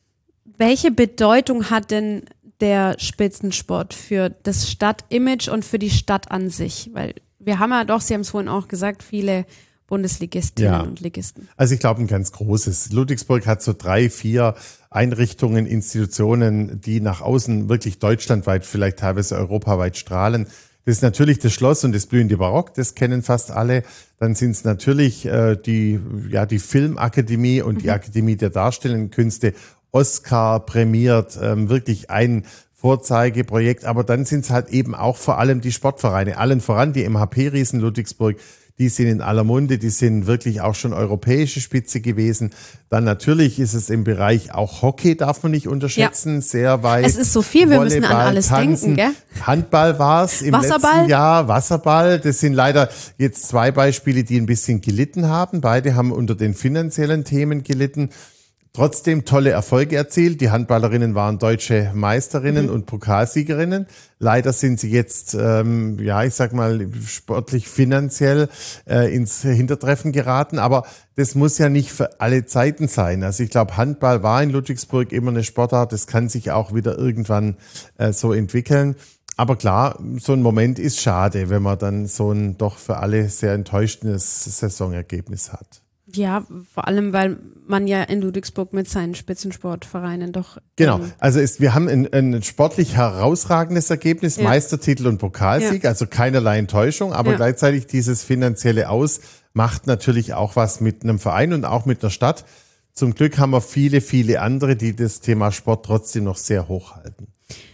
Welche Bedeutung hat denn der Spitzensport für das Stadtimage und für die Stadt an sich? Weil wir haben ja doch, Sie haben es vorhin auch gesagt, viele Bundesligistinnen ja. und Ligisten. Also ich glaube ein ganz großes. Ludwigsburg hat so drei, vier Einrichtungen, Institutionen, die nach außen wirklich deutschlandweit, vielleicht teilweise europaweit strahlen. Das ist natürlich das Schloss und das blühende Barock, das kennen fast alle. Dann sind es natürlich äh, die, ja, die Filmakademie und mhm. die Akademie der Darstellenden Künste, Oscar prämiert, ähm, wirklich ein Vorzeigeprojekt. Aber dann sind es halt eben auch vor allem die Sportvereine, allen voran die M H P-Riesen Ludwigsburg. Die sind in aller Munde, die sind wirklich auch schon europäische Spitze gewesen. Dann natürlich ist es im Bereich auch Hockey, darf man nicht unterschätzen, ja. sehr weit. Es ist so viel, wir Volleyball, müssen an alles Tanzen. denken, gell? Handball war es im Wasserball? letzten Jahr, Wasserball. Das sind leider jetzt zwei Beispiele, die ein bisschen gelitten haben. Beide haben unter den finanziellen Themen gelitten. Trotzdem tolle Erfolge erzielt. Die Handballerinnen waren deutsche Meisterinnen mhm. und Pokalsiegerinnen. Leider sind sie jetzt, ähm, ja, ich sag mal, sportlich finanziell äh, ins Hintertreffen geraten. Aber das muss ja nicht für alle Zeiten sein. Also ich glaube, Handball war in Ludwigsburg immer eine Sportart. Das kann sich auch wieder irgendwann äh, so entwickeln. Aber klar, so ein Moment ist schade, wenn man dann so ein doch für alle sehr enttäuschendes Saisonergebnis hat. Ja, vor allem, weil man ja in Ludwigsburg mit seinen Spitzensportvereinen doch... Genau, also ist, wir haben ein, ein sportlich herausragendes Ergebnis, ja. Meistertitel und Pokalsieg, ja. also keinerlei Enttäuschung, aber ja. gleichzeitig dieses finanzielle Aus macht natürlich auch was mit einem Verein und auch mit einer Stadt. Zum Glück haben wir viele, viele andere, die das Thema Sport trotzdem noch sehr hoch halten.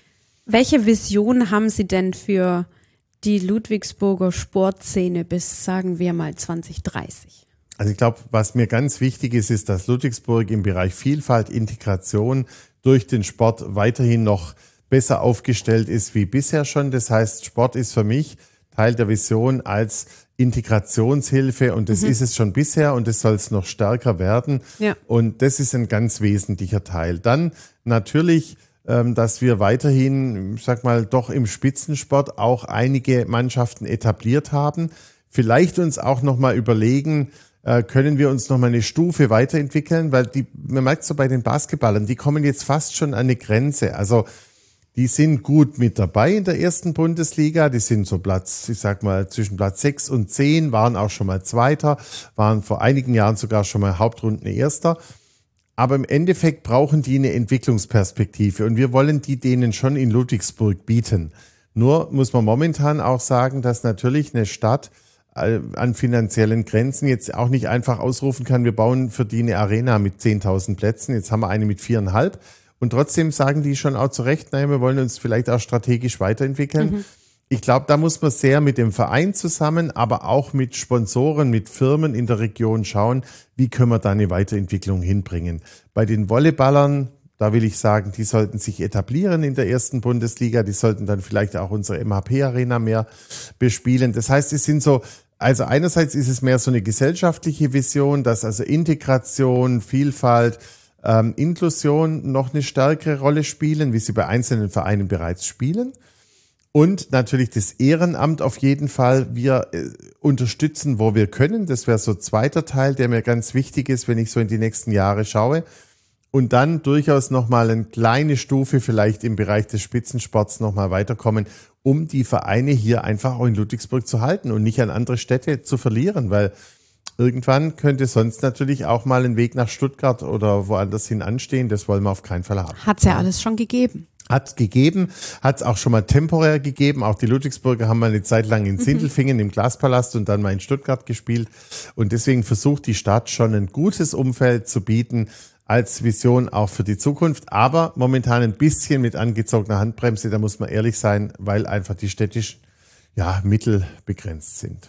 Welche Vision haben Sie denn für die Ludwigsburger Sportszene bis, sagen wir mal, zwanzig dreißig? Also ich glaube, was mir ganz wichtig ist, ist, dass Ludwigsburg im Bereich Vielfalt, Integration durch den Sport weiterhin noch besser aufgestellt ist wie bisher schon. Das heißt, Sport ist für mich Teil der Vision als Integrationshilfe und das mhm. ist es schon bisher und das soll es noch stärker werden. Ja. Und das ist ein ganz wesentlicher Teil. Dann natürlich, ähm, dass wir weiterhin, ich sag mal, doch im Spitzensport auch einige Mannschaften etabliert haben. Vielleicht uns auch noch mal überlegen, äh, können wir uns nochmal eine Stufe weiterentwickeln, weil die, man merkt so bei den Basketballern, die kommen jetzt fast schon an eine Grenze. Also die sind gut mit dabei in der ersten Bundesliga. Die sind so Platz, ich sag mal, zwischen Platz sechs und zehn, waren auch schon mal Zweiter, waren vor einigen Jahren sogar schon mal Hauptrundenerster. Aber im Endeffekt brauchen die eine Entwicklungsperspektive und wir wollen die denen schon in Ludwigsburg bieten. Nur muss man momentan auch sagen, dass natürlich eine Stadt an finanziellen Grenzen jetzt auch nicht einfach ausrufen kann, wir bauen für die eine Arena mit zehntausend Plätzen, jetzt haben wir eine mit viereinhalb. Und trotzdem sagen die schon auch zu Recht, naja, wir wollen uns vielleicht auch strategisch weiterentwickeln. Mhm. Ich glaube, da muss man sehr mit dem Verein zusammen, aber auch mit Sponsoren, mit Firmen in der Region schauen, wie können wir da eine Weiterentwicklung hinbringen. Bei den Volleyballern, da will ich sagen, die sollten sich etablieren in der ersten Bundesliga, die sollten dann vielleicht auch unsere M H P-Arena mehr bespielen. Das heißt, es sind so, also einerseits ist es mehr so eine gesellschaftliche Vision, dass also Integration, Vielfalt, ähm, Inklusion noch eine stärkere Rolle spielen, wie sie bei einzelnen Vereinen bereits spielen. Und natürlich das Ehrenamt auf jeden Fall. Wir äh, unterstützen, wo wir können. Das wäre so ein zweiter Teil, der mir ganz wichtig ist, wenn ich so in die nächsten Jahre schaue. Und dann durchaus nochmal eine kleine Stufe vielleicht im Bereich des Spitzensports nochmal weiterkommen, um die Vereine hier einfach auch in Ludwigsburg zu halten und nicht an andere Städte zu verlieren. Weil irgendwann könnte sonst natürlich auch mal ein Weg nach Stuttgart oder woanders hin anstehen. Das wollen wir auf keinen Fall haben. Hat's ja alles schon gegeben. Hat gegeben, hat es auch schon mal temporär gegeben. Auch die Ludwigsburger haben mal eine Zeit lang in Sindelfingen mhm. im Glaspalast und dann mal in Stuttgart gespielt. Und deswegen versucht die Stadt schon ein gutes Umfeld zu bieten als Vision auch für die Zukunft. Aber momentan ein bisschen mit angezogener Handbremse, da muss man ehrlich sein, weil einfach die städtischen ja, Mittel begrenzt sind.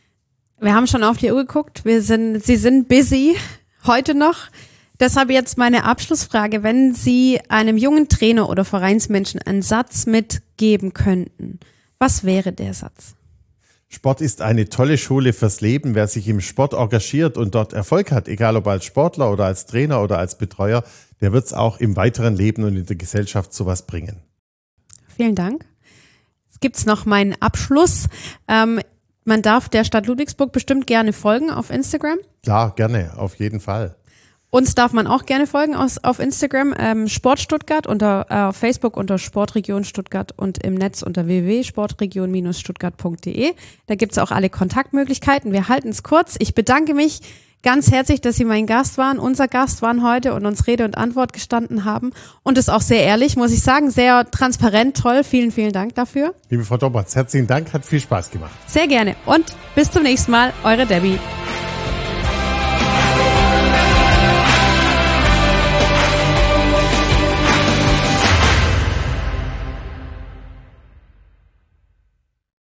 Wir haben schon auf die Uhr geguckt. Wir sind, Sie sind busy heute noch. Deshalb jetzt meine Abschlussfrage. Wenn Sie einem jungen Trainer oder Vereinsmenschen einen Satz mitgeben könnten, was wäre der Satz? Sport ist eine tolle Schule fürs Leben. Wer sich im Sport engagiert und dort Erfolg hat, egal ob als Sportler oder als Trainer oder als Betreuer, der wird es auch im weiteren Leben und in der Gesellschaft sowas bringen. Vielen Dank. Jetzt gibt's noch meinen Abschluss. Ähm, man darf der Stadt Ludwigsburg bestimmt gerne folgen auf Instagram. Klar, gerne, auf jeden Fall. Uns darf man auch gerne folgen aus, auf Instagram, ähm, Sport Stuttgart, unter äh, auf Facebook unter Sportregion Stuttgart und im Netz unter w w w punkt sportregion Bindestrich stuttgart punkt d e. Da gibt's auch alle Kontaktmöglichkeiten. Wir halten es kurz. Ich bedanke mich ganz herzlich, dass Sie mein Gast waren, unser Gast waren heute und uns Rede und Antwort gestanden haben. Und das auch sehr ehrlich, muss ich sagen, sehr transparent, toll. Vielen, vielen Dank dafür. Liebe Frau Dobratz, herzlichen Dank, hat viel Spaß gemacht. Sehr gerne und bis zum nächsten Mal, eure Debbie.